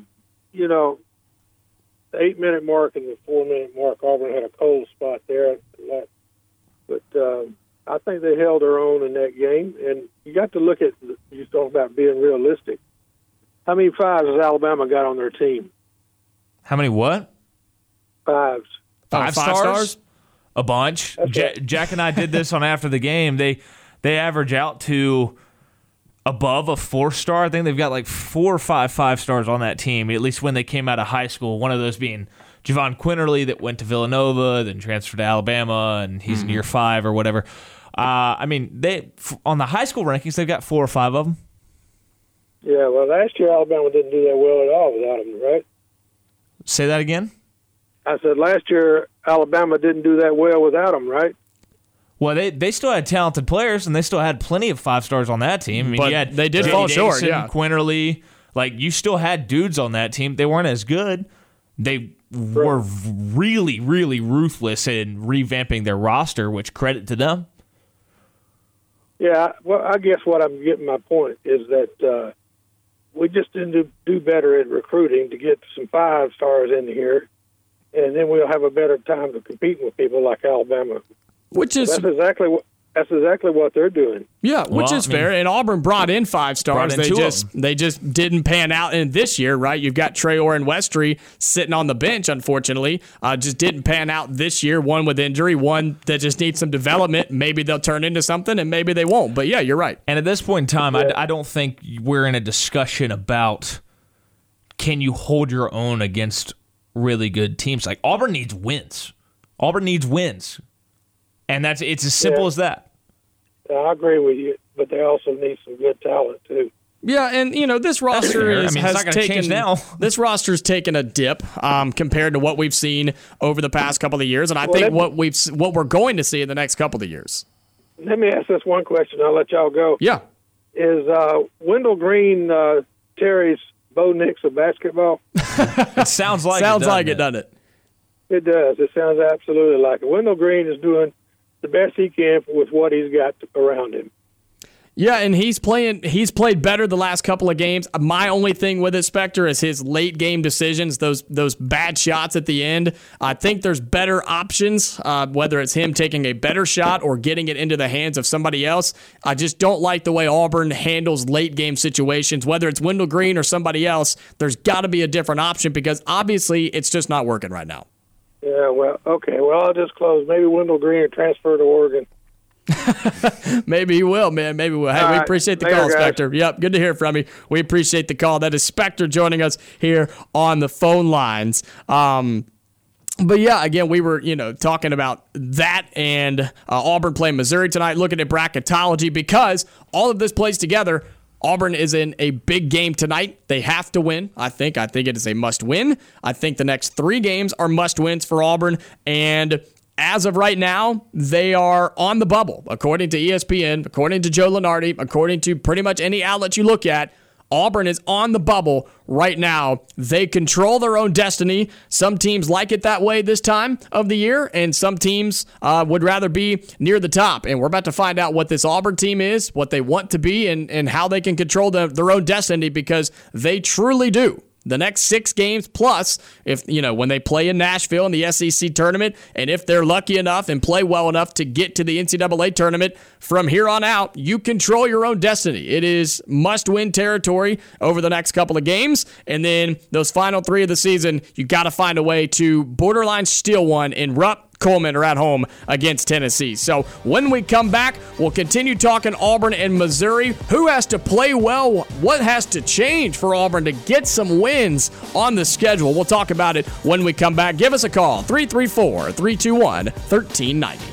F: 8-minute mark and the 4-minute mark, Auburn had a cold spot there. But I think they held their own in that game. And you got to look at, you talk about being realistic. How many 5s has Alabama got on their team?
C: How many what?
F: 5s.
C: 5 stars? A bunch. Jack and I did this on After the Game. They average out to above a 4-star. I think they've got like 4 or 5 5-stars on that team, at least when they came out of high school. One of those being Javon Quinterly that went to Villanova, then transferred to Alabama, and he's in year 5 or whatever. They on the high school rankings, they've got 4 or 5 of them.
F: Yeah, well, last year Alabama didn't do that well at all without him, right?
C: Say that again?
F: I said last year Alabama didn't do that well without him, right?
C: Well, they still had talented players, and they still had plenty of 5-stars on that team. I mean,
B: but
C: you had
B: they did fall short, yeah.
C: Quinterly, like, you still had dudes on that team. They weren't as good. They were really, really ruthless in revamping their roster, which credit to them.
F: Yeah, well, I guess what I'm getting my point is that we just didn't do better at recruiting to get some 5-stars in here, and then we'll have a better time of competing with people like Alabama.
B: Which is
F: that's exactly what they're doing.
B: Yeah, which is fair. And Auburn brought in 5 stars. They just didn't pan out in this year, right? You've got Traore and Westry sitting on the bench, unfortunately. Just didn't pan out this year. One with injury, one that just needs some development. Maybe they'll turn into something, and maybe they won't. But yeah, you're right.
C: And at this point in time, I don't think we're in a discussion about can you hold your own against really good teams. Like, Auburn needs wins. And it's as simple as that.
F: I agree with you, but they also need some good talent too.
B: Yeah, and this roster this roster's taken a dip compared to what we've seen over the past couple of years, and I think what we're going to see in the next couple of years.
F: let me ask this one question. I'll let y'all go.
B: Yeah.
F: Is Wendell Green Terry's Bo Nix of basketball?
C: It sounds like
B: it, doesn't it?
F: It does. It sounds absolutely like it. Wendell Green is doing the best he can with what he's got around him.
B: Yeah, and he's played better the last couple of games. My only thing with it, Spectre, is his late game decisions, those bad shots at the end. I think there's better options, whether it's him taking a better shot or getting it into the hands of somebody else. I just don't like the way Auburn handles late game situations, whether it's Wendell Green or somebody else. There's got to be a different option because obviously it's just not working right now.
F: Yeah, well, okay. Well, I'll just close. Maybe Wendell Green will transfer to Oregon.
B: Maybe he will, man. Maybe we'll. Hey, we appreciate the call, Spectre. Yep, good to hear from you. We appreciate the call. That is Spectre joining us here on the phone lines. But yeah, again, we were, talking about that and Auburn playing Missouri tonight, looking at bracketology because all of this plays together. Auburn is in a big game tonight. They have to win, I think. I think it is a must-win. I think the next 3 games are must-wins for Auburn, and as of right now, they are on the bubble. According to ESPN, according to Joe Lunardi, according to pretty much any outlet you look at, Auburn is on the bubble right now. They control their own destiny. Some teams like it that way this time of the year, and some teams would rather be near the top. And we're about to find out what this Auburn team is, what they want to be, and how they can control their own destiny because they truly do. The next 6 games plus, when they play in Nashville in the SEC tournament, and if they're lucky enough and play well enough to get to the NCAA tournament, from here on out, you control your own destiny. It is must-win territory over the next couple of games, and then those final 3 of the season, you got to find a way to borderline steal one in Rupp, Coleman are at home against Tennessee. So when we come back, we'll continue talking Auburn and Missouri. Who has to play well? What has to change for Auburn to get some wins on the schedule? We'll talk about it when we come back. Give us a call, 334-321-1390.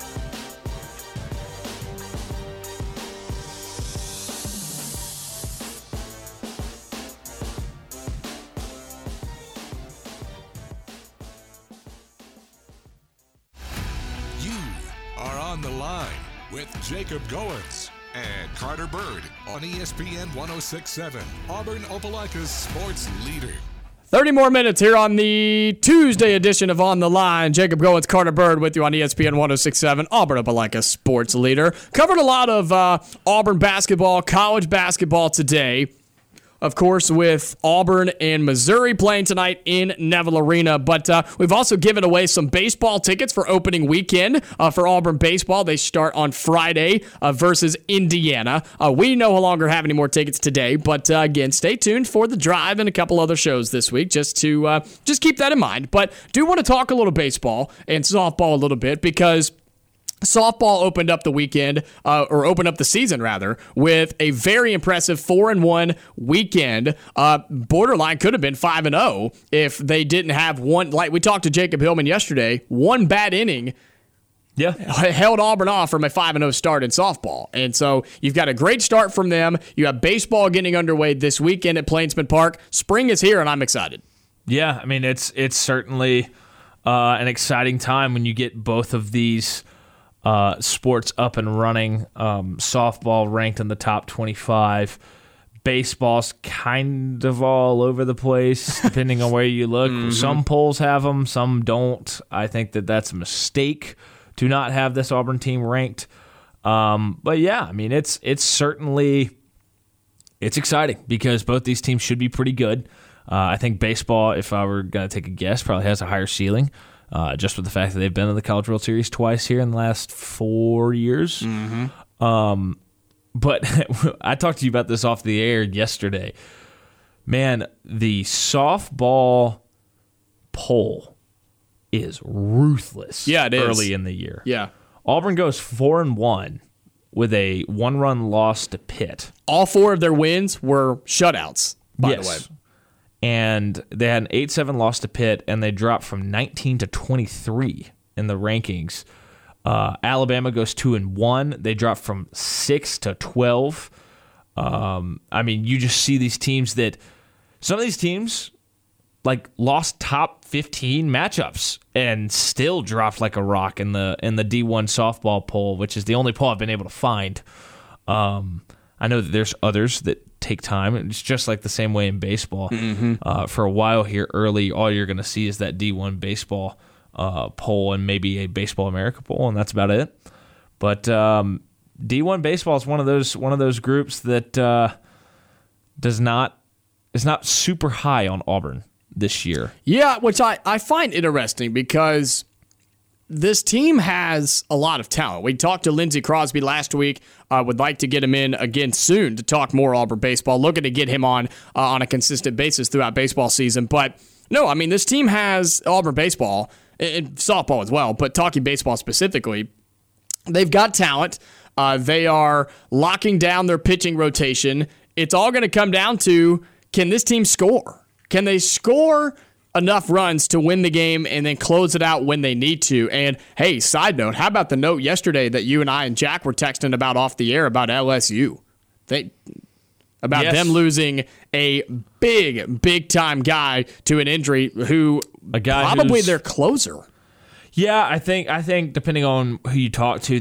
A: On the Line with Jacob Goins and Carter Bird on ESPN 106.7, Auburn Opelika's sports leader.
B: 30 more minutes here on the Tuesday edition of On the Line. Jacob Goins, Carter Bird with you on ESPN 106.7, Auburn Opelika sports leader. Covered a lot of Auburn basketball, college basketball today. Of course, with Auburn and Missouri playing tonight in Neville Arena. But we've also given away some baseball tickets for opening weekend for Auburn baseball. They start on Friday versus Indiana. We no longer have any more tickets today. But again, stay tuned for the drive and a couple other shows this week just to just keep that in mind. But do want to talk a little baseball and softball a little bit because softball opened up the weekend, or opened up the season, rather, with a very impressive 4-1 weekend. Borderline could have been 5-0 if they didn't have one, like we talked to Jacob Hillman yesterday, one bad inning held Auburn off from a 5-0 start in softball. And so you've got a great start from them. You have baseball getting underway this weekend at Plainsman Park. Spring is here, and I'm excited.
C: Yeah, I mean, it's certainly an exciting time when you get both of these sports up and running. Softball ranked in the top 25. Baseball's kind of all over the place, depending on where you look. Mm-hmm. Some polls have them, some don't. I think that's a mistake to not have this Auburn team ranked. But yeah, I mean, it's certainly exciting because both these teams should be pretty good. I think baseball, if I were going to take a guess, probably has a higher ceiling. Just with the fact that they've been in the College World Series twice here in the last 4 years. Mm-hmm. But I talked to you about this off the air yesterday. Man, the softball poll is ruthless.
B: Yeah, it is.
C: Early in the year.
B: Yeah.
C: Auburn goes 4-1 with a 1-run loss to Pitt.
B: All 4 of their wins were shutouts, by the way.
C: And they had an 8-7 loss to Pitt, and they dropped from 19 to 23 in the rankings. Alabama goes 2-1. They dropped from 6 to 12. I mean, you just see these teams that some of these teams like lost top 15 matchups and still dropped like a rock in the D1 softball poll, which is the only poll I've been able to find. I know that there's others that take time. It's just like the same way in baseball. For a while here early, all you're going to see is that D1 baseball poll and maybe a Baseball America poll, and that's about it. But D1 baseball is one of those groups that is not super high on Auburn this year.
B: Yeah, which I find interesting because this team has a lot of talent. We talked to Lindsey Crosby last week. Would like to get him in again soon to talk more Auburn baseball. Looking to get him on a consistent basis throughout baseball season. But no, I mean, this team has Auburn baseball and softball as well, but talking baseball specifically, they've got talent. They are locking down their pitching rotation. It's all going to come down to, can this team score? Can they score enough runs to win the game and then close it out when they need to? And hey, side note, how about the note yesterday that you and I and Jack were texting about off the air about LSU? About them losing a big time guy to an injury, probably their closer.
C: Yeah, I think depending on who you talk to,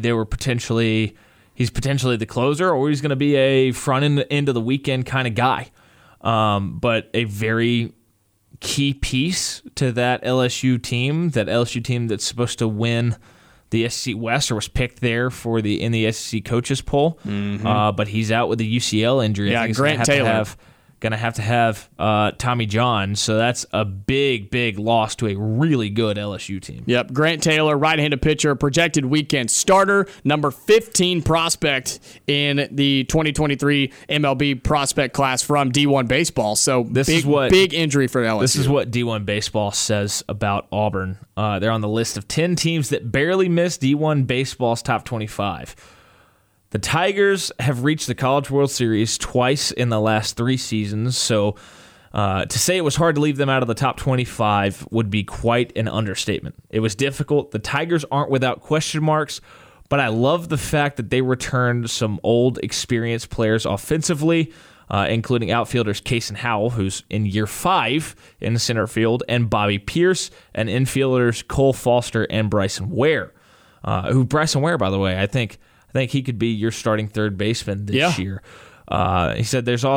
C: he's potentially the closer, or he's going to be a front end of the weekend kind of guy. But a very key piece to that LSU team that's supposed to win the SEC West, or was picked there in the SEC coaches poll. But he's out with a UCL injury.
B: Yeah, Grant Taylor.
C: Going to have Tommy John, so that's a big loss to a really good LSU team.
B: Yep, Grant Taylor, right-handed pitcher, projected weekend starter, number 15 prospect in the 2023 MLB prospect class from D1 baseball. So big injury for LSU.
C: This is what D1 baseball says about Auburn. They're on the list of 10 teams that barely missed D1 baseball's top 25. The Tigers have reached the College World Series twice in the last 3 seasons, so to say it was hard to leave them out of the top 25 would be quite an understatement. It was difficult. The Tigers aren't without question marks, but I love the fact that they returned some old, experienced players offensively, including outfielders Kason Howell, who's in year 5 in the center field, and Bobby Pierce, and infielders Cole Foster and Bryson Ware. Bryson Ware, by the way, I think he could be your starting third baseman this year. He said there's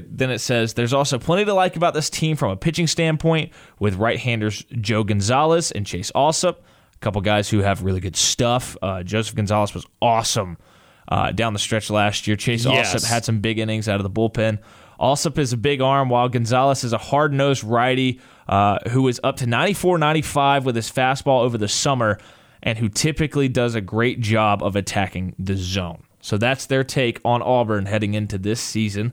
C: also plenty to like about this team from a pitching standpoint with right-handers Joe Gonzalez and Chase Alsop, a couple guys who have really good stuff. Joseph Gonzalez was awesome down the stretch last year. Chase Alsop had some big innings out of the bullpen. Alsop is a big arm, while Gonzalez is a hard-nosed righty who is up to 94-95 with his fastball over the summer, and who typically does a great job of attacking the zone. So that's their take on Auburn heading into this season.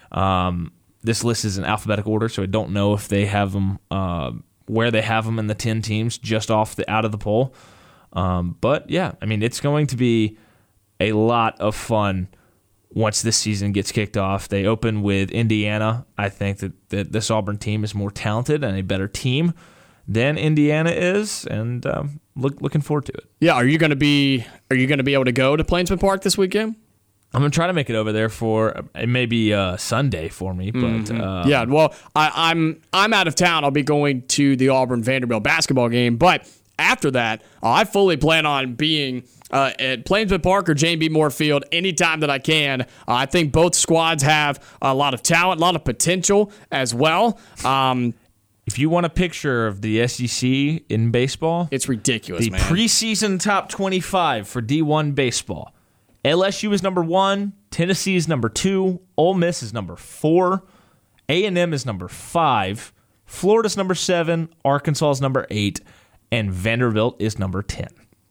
C: This list is in alphabetical order, so I don't know if they have them where they have them in the 10 teams just out of the poll. But yeah, I mean, it's going to be a lot of fun once this season gets kicked off. They open with Indiana. I think that this Auburn team is more talented and a better team than Indiana is, and looking forward to it.
B: Yeah, are you going to be able to go to Plainsman Park this weekend?
C: I'm going to try to make it over there for it may be Sunday for me, but
B: yeah. Well, I'm out of town. I'll be going to the Auburn Vanderbilt basketball game, but after that, I fully plan on being at Plainsman Park or Jane B. Moore Field anytime that I can. I think both squads have a lot of talent, a lot of potential as well.
C: If you want a picture of the SEC in baseball,
B: it's ridiculous, man.
C: The preseason top 25 for D1 baseball. LSU is number 1, Tennessee is number 2, Ole Miss is number 4, A&M is number 5, Florida's number 7, Arkansas is number 8, and Vanderbilt is number 10.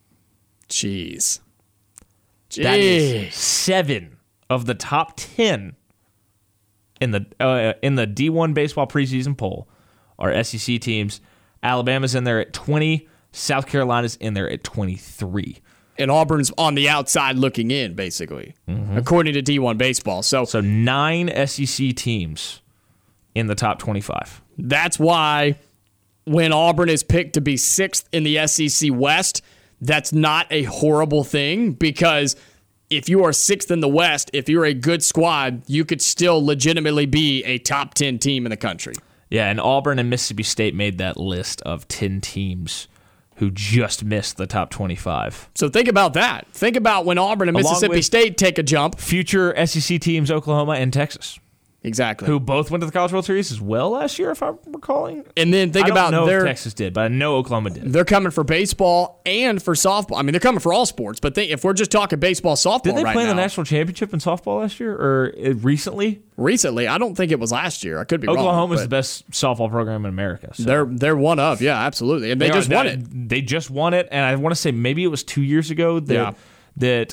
B: Jeez.
C: That is 7 of the top 10 in the D1 baseball preseason poll are SEC teams. Alabama's in there at 20. South Carolina's in there at 23.
B: And Auburn's on the outside looking in, basically, according to D1 baseball. So
C: 9 SEC teams in the top 25.
B: That's why when Auburn is picked to be 6th in the SEC West, that's not a horrible thing, because if you are 6th in the West, if you're a good squad, you could still legitimately be a top 10 team in the country.
C: Yeah, and Auburn and Mississippi State made that list of 10 teams who just missed the top 25.
B: So think about that. Think about when Auburn and
C: Along
B: Mississippi
C: with
B: State take a jump.
C: Future SEC teams, Oklahoma and Texas,
B: Exactly.
C: who both went to the College World Series as well last year, if I'm recalling.
B: And then think
C: I don't
B: about
C: know if Texas did, but I know Oklahoma did.
B: they're coming for baseball and for softball. I mean, they're coming for all sports, but if we're just talking baseball, softball
C: Did they
B: right
C: play in
B: now,
C: the national championship in softball last year or recently?
B: recently, I don't think it was last year. I could be wrong.
C: Oklahoma's
B: but
C: the best softball program in America. So.
B: They're one of, yeah, absolutely. And they just won it.
C: They just won it, and I want to say maybe it was 2 years ago that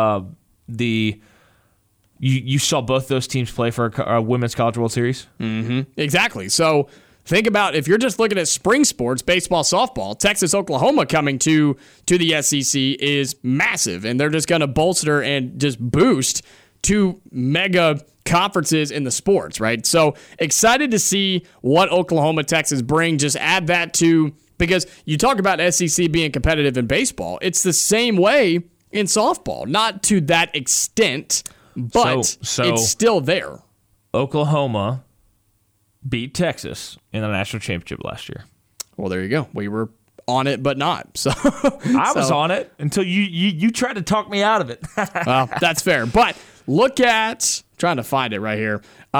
C: you saw both those teams play for a Women's College World Series.
B: Exactly. So think about if you're just looking at spring sports, baseball, softball, Texas, Oklahoma coming to the SEC is massive, and they're just going to bolster and just boost two mega conferences in the sports, right? So excited to see what Oklahoma, Texas bring. Just add that to, because you talk about SEC being competitive in baseball. It's the same way in softball, not to that extent, but
C: So
B: it's still there.
C: Oklahoma beat Texas in the national championship last year.
B: Well, there you go. We were on it, but not. So
C: I was on it until you tried to talk me out of it.
B: Well, that's fair. But look at, trying to find it right here.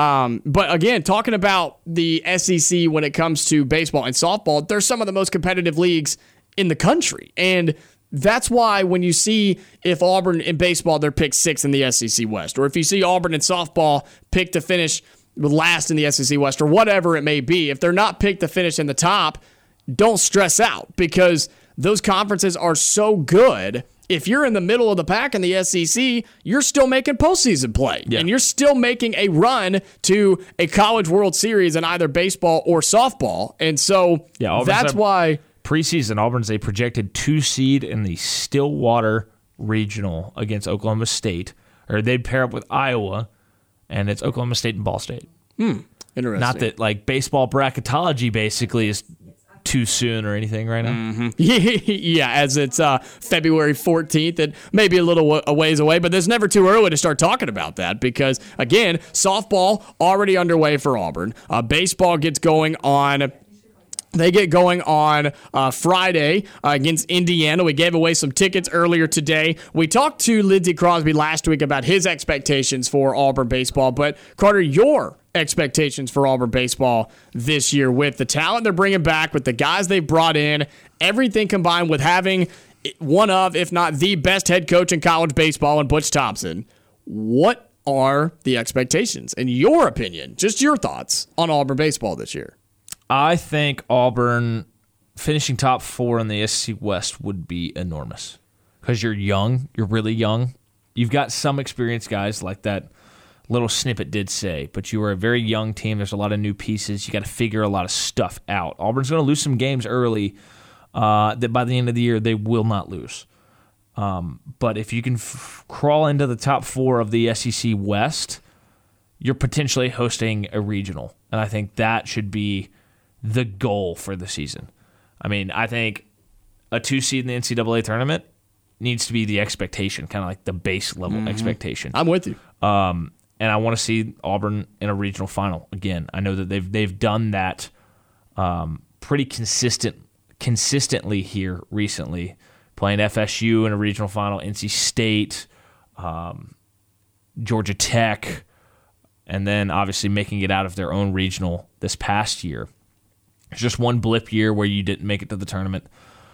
B: But again, talking about the SEC when it comes to baseball and softball, they're some of the most competitive leagues in the country. And that's why when you see if Auburn in baseball, they're picked 6th in the SEC West, or if you see Auburn in softball picked to finish last in the SEC West, or whatever it may be, if they're not picked to finish in the top, don't stress out, because those conferences are so good. If you're in the middle of the pack in the SEC, you're still making postseason play.
C: Yeah.
B: And you're still making a run to a College World Series in either baseball or softball. And so that's why
C: preseason, Auburn's a projected 2 seed in the Stillwater Regional against Oklahoma State. Or they'd pair up with Iowa, and it's Oklahoma State and Ball State.
B: Interesting.
C: Not that like baseball bracketology basically is too soon or anything right now.
B: Yeah, as it's February 14th, and maybe a little a ways away, but it's never too early to start talking about that because, again, softball already underway for Auburn. Baseball gets going on. They get going on Friday against Indiana. We gave away some tickets earlier today. We talked to Lindsey Crosby last week about his expectations for Auburn baseball, but Carter, your expectations for Auburn baseball this year with the talent they're bringing back, with the guys they've brought in, everything combined with having one of, if not the best head coach in college baseball in Butch Thompson. What are the expectations, in your opinion, just your thoughts on Auburn baseball this year?
C: I think Auburn finishing top 4 in the SEC West would be enormous because you're young. You're really young. You've got some experienced guys like that little snippet did say, but you are a very young team. There's a lot of new pieces. You got to figure a lot of stuff out. Auburn's going to lose some games early that by the end of the year they will not lose. But if you can crawl into the top 4 of the SEC West, you're potentially hosting a regional. And I think that should be the goal for the season. I mean, I think a 2 seed in the NCAA tournament needs to be the expectation, kind of like the base level expectation.
B: I'm with you.
C: And I want to see Auburn in a regional final again. I know that they've done that pretty consistently here recently, playing FSU in a regional final, NC State, Georgia Tech, and then obviously making it out of their own regional this past year. It's just one blip year where you didn't make it to the tournament.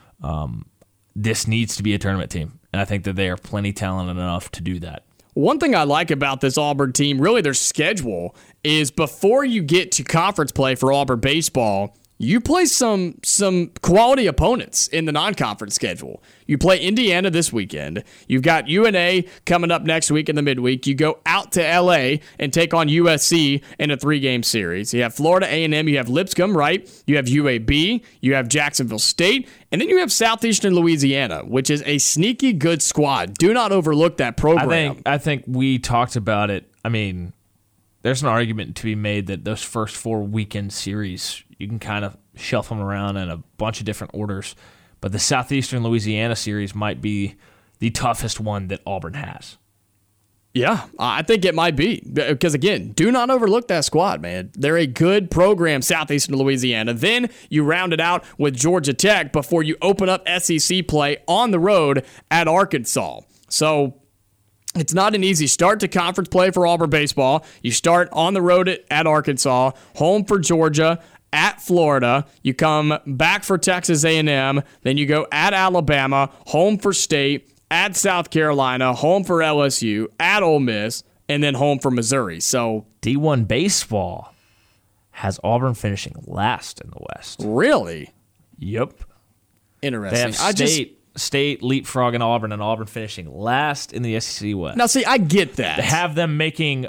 C: This needs to be a tournament team, and I think that they are plenty talented enough to do that.
B: One thing I like about this Auburn team, really their schedule, is before you get to conference play for Auburn baseball, you play some quality opponents in the non-conference schedule. You play Indiana this weekend. You've got UNA coming up next week in the midweek. You go out to L.A. and take on USC in a 3-game series. You have Florida A&M. You have Lipscomb, right? You have UAB. You have Jacksonville State. And then you have Southeastern Louisiana, which is a sneaky good squad. Do not overlook that program.
C: I think we talked about it. I mean, there's an argument to be made that those first 4 weekend series, you can kind of shelf them around in a bunch of different orders. But the Southeastern Louisiana series might be the toughest one that Auburn has.
B: Yeah, I think it might be. Because, again, do not overlook that squad, man. They're a good program, Southeastern Louisiana. Then you round it out with Georgia Tech before you open up SEC play on the road at Arkansas. So it's not an easy start to conference play for Auburn baseball. You start on the road at Arkansas, home for Georgia, at Florida. You come back for Texas A&M. Then you go at Alabama, home for State, at South Carolina, home for LSU, at Ole Miss, and then home for Missouri. So
C: D1 baseball has Auburn finishing last in the West.
B: Really?
C: Yep.
B: Interesting.
C: They have State leapfrogging Auburn and Auburn finishing last in the SEC West.
B: Now, see, I get that.
C: They have them making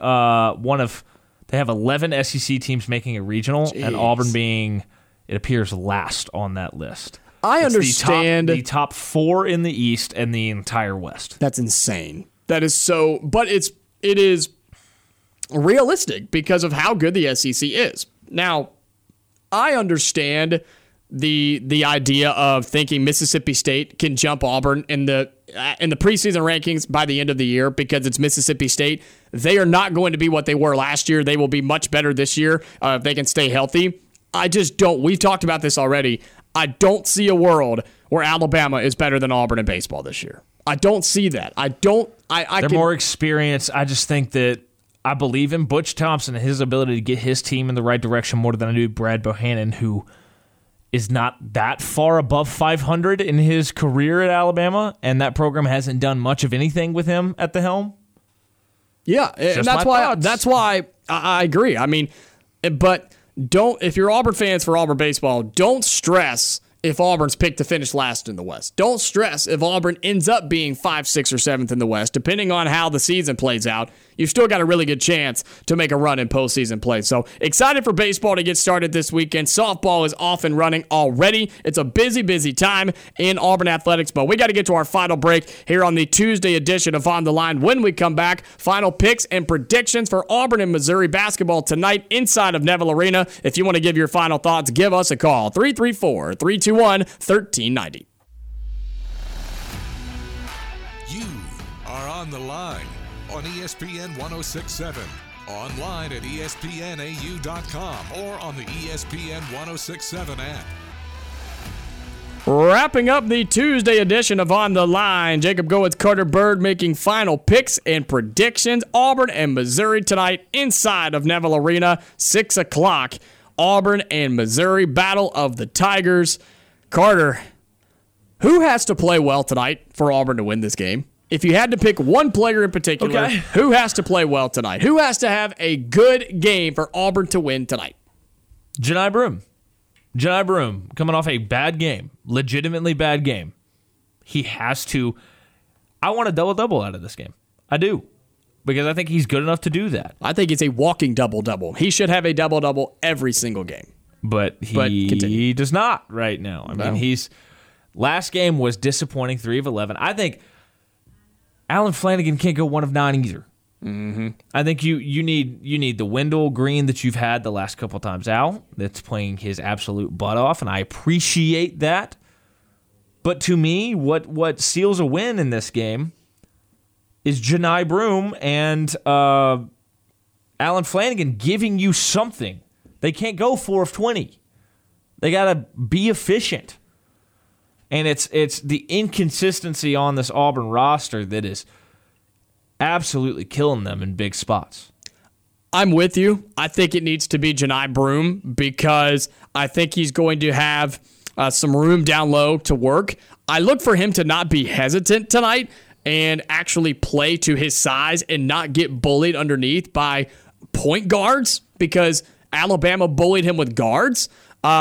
C: they have 11 SEC teams making a regional,
B: Jeez.
C: and Auburn being, it appears, last on that list.
B: I understand.
C: The top 4 in the East and the entire West.
B: That's insane. That is so, but it is realistic because of how good the SEC is. Now, I understand the idea of thinking Mississippi State can jump Auburn in the preseason rankings by the end of the year because it's Mississippi State. They are not going to be what they were last year. They will be much better this year if they can stay healthy. I just don't. We've talked about this already. I don't see a world where Alabama is better than Auburn in baseball this year. I don't see that. They're
C: more experienced. I just think that I believe in Butch Thompson and his ability to get his team in the right direction more than I do Brad Bohannon, who is not that far above 500 in his career at Alabama, and that program hasn't done much of anything with him at the helm.
B: Yeah, and that's why I agree. I mean, but if you're Auburn fans for Auburn baseball, don't stress if Auburn's picked to finish last in the West. Don't stress if Auburn ends up being 5th, 6th, or 7th in the West. Depending on how the season plays out, you've still got a really good chance to make a run in postseason play. So excited for baseball to get started this weekend. Softball is off and running already. It's a busy, busy time in Auburn athletics, but we got to get to our final break here on the Tuesday edition of On the Line. When we come back, final picks and predictions for Auburn and Missouri basketball tonight inside of Neville Arena. If you want to give your final thoughts, give us a call, 334-321-1390.
A: You are on the line on ESPN 1067, online at espnau.com, or on the ESPN 1067 app.
B: Wrapping up the Tuesday edition of On the Line, Jacob Goetz, Carter Bird making final picks and predictions. Auburn and Missouri tonight inside of Neville Arena, 6 o'clock. Auburn and Missouri, Battle of the Tigers. Carter, who has to play well tonight for Auburn to win this game? If you had to pick one player in particular, Who has to play well tonight? Who has to have a good game for Auburn to win tonight?
C: Johni Broome. Johni Broome, coming off a bad game, legitimately bad game. He has to. I want a double-double out of this game. I do. Because I think he's good enough to do that.
B: I think it's a walking double-double. He should have a double-double every single game.
C: But he does not right now. I mean, he's last game was disappointing, 3 of 11. I think Allen Flanigan can't go 1 of 9 either.
B: Mm-hmm.
C: I think you need the Wendell Green that you've had the last couple times out that's playing his absolute butt off, and I appreciate that. But to me, what seals a win in this game is Johni Broome and Allen Flanigan giving you something. They can't go 4 of 20. They got to be efficient. And it's the inconsistency on this Auburn roster that is absolutely killing them in big spots.
B: I'm with you. I think it needs to be Johni Broome because I think he's going to have some room down low to work. I look for him to not be hesitant tonight and actually play to his size and not get bullied underneath by point guards because Alabama bullied him with guards.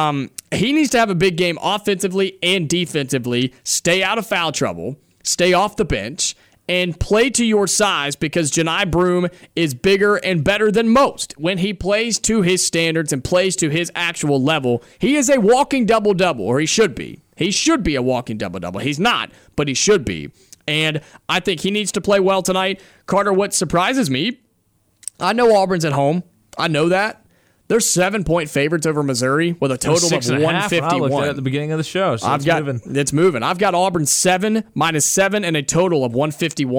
B: He needs to have a big game offensively and defensively, stay out of foul trouble, stay off the bench, and play to your size because Johni Broome is bigger and better than most. When he plays to his standards and plays to his actual level, he is a walking double-double, or he should be. He should be a walking double-double. He's not, but he should be. And I think he needs to play well tonight. Carter, what surprises me, I know Auburn's at home. I know that. They're 7-point favorites over Missouri with a total of 151.
C: I looked at it at the beginning of the show, so
B: it's moving. I've got Auburn 7, -7, and a total of 151.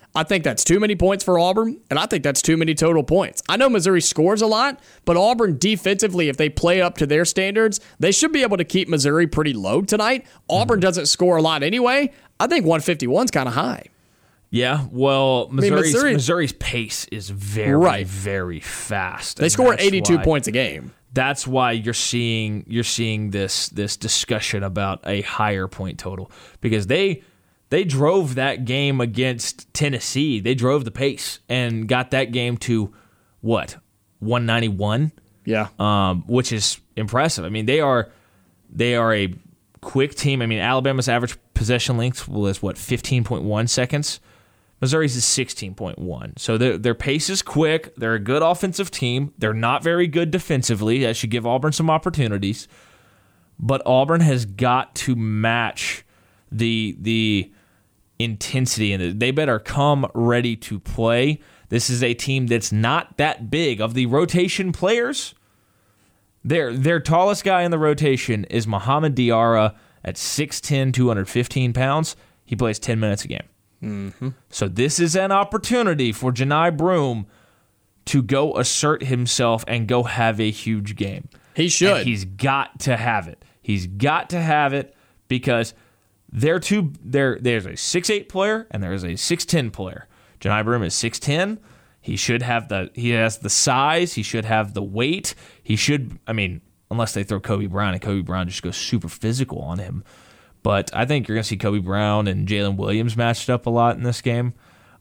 B: I think that's too many points for Auburn, and I think that's too many total points. I know Missouri scores a lot, but Auburn defensively, if they play up to their standards, they should be able to keep Missouri pretty low tonight. Auburn doesn't score a lot anyway. I think 151 is kind of high.
C: Yeah, well, Missouri's pace is very, very fast.
B: They score 82 points a game.
C: That's why you're seeing this discussion about a higher point total, because they drove that game against Tennessee. They drove the pace and got that game to what, 191?
B: Yeah,
C: which is impressive. I mean, they are a quick team. I mean, Alabama's average possession length was 15.1 seconds. Missouri's is 16.1. So their pace is quick. They're a good offensive team. They're not very good defensively. That should give Auburn some opportunities. But Auburn has got to match the intensity, and they better come ready to play. This is a team that's not that big. Of the rotation players, their tallest guy in the rotation is Muhammad Diarra at 6'10", 215 pounds. He plays 10 minutes a game.
B: Mm-hmm.
C: So this is an opportunity for Johni Broome to go assert himself and go have a huge game.
B: He should.
C: And he's got to have it. He's got to have it because there's a 6'8" player and there's a 6'10" player. Johni Broome is 6'10". He has the size. He should have the weight. Unless they throw Kobe Brown, and Kobe Brown just goes super physical on him. But I think you're going to see Kobe Brown and Jalen Williams matched up a lot in this game.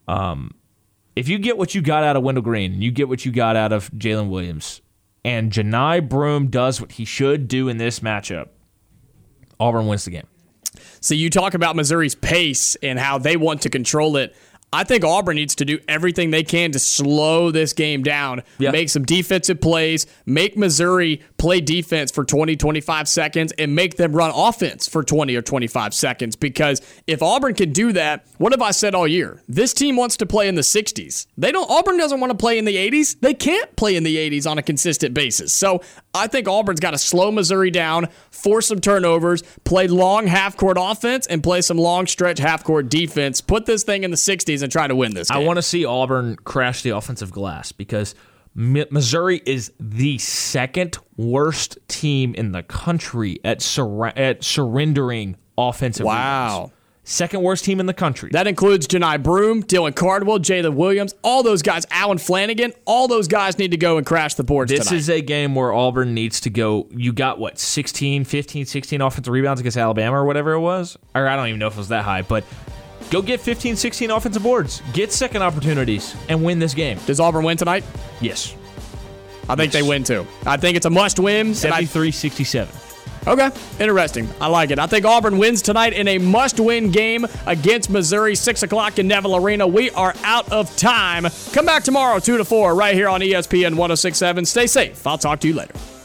C: If you get what you got out of Wendell Green, and you get what you got out of Jalen Williams, and Johni Broome does what he should do in this matchup, Auburn wins the game.
B: So you talk about Missouri's pace and how they want to control it. I think Auburn needs to do everything they can to slow this game down, make some defensive plays, make Missouri play defense for 20, 25 seconds, and make them run offense for 20 or 25 seconds. Because if Auburn can do that, what have I said all year? This team wants to play in the 60s. Auburn doesn't want to play in the 80s. They can't play in the 80s on a consistent basis. So I think Auburn's got to slow Missouri down, force some turnovers, play long half-court offense, and play some long stretch half-court defense. Put this thing in the 60s and try to win this game.
C: I want to see Auburn crash the offensive glass because Missouri is the second worst team in the country at surrendering offensive rebounds. Second worst team in the country.
B: That includes Johni Broome, Dylan Cardwell, Jalen Williams, all those guys, Alan Flanagan, all those guys need to go and crash the boards tonight.
C: This is a game where Auburn needs to go. You got, 16 offensive rebounds against Alabama or whatever it was? Or I don't even know if it was that high, but go get 15, 16 offensive boards. Get second opportunities and win this game.
B: Does Auburn win tonight?
C: Yes.
B: I think they win too. I think it's a must-win.
C: 73-67.
B: Okay, interesting. I like it. I think Auburn wins tonight in a must-win game against Missouri, 6 o'clock in Neville Arena. We are out of time. Come back tomorrow, 2 to 4, right here on ESPN 106.7. Stay safe. I'll talk to you later.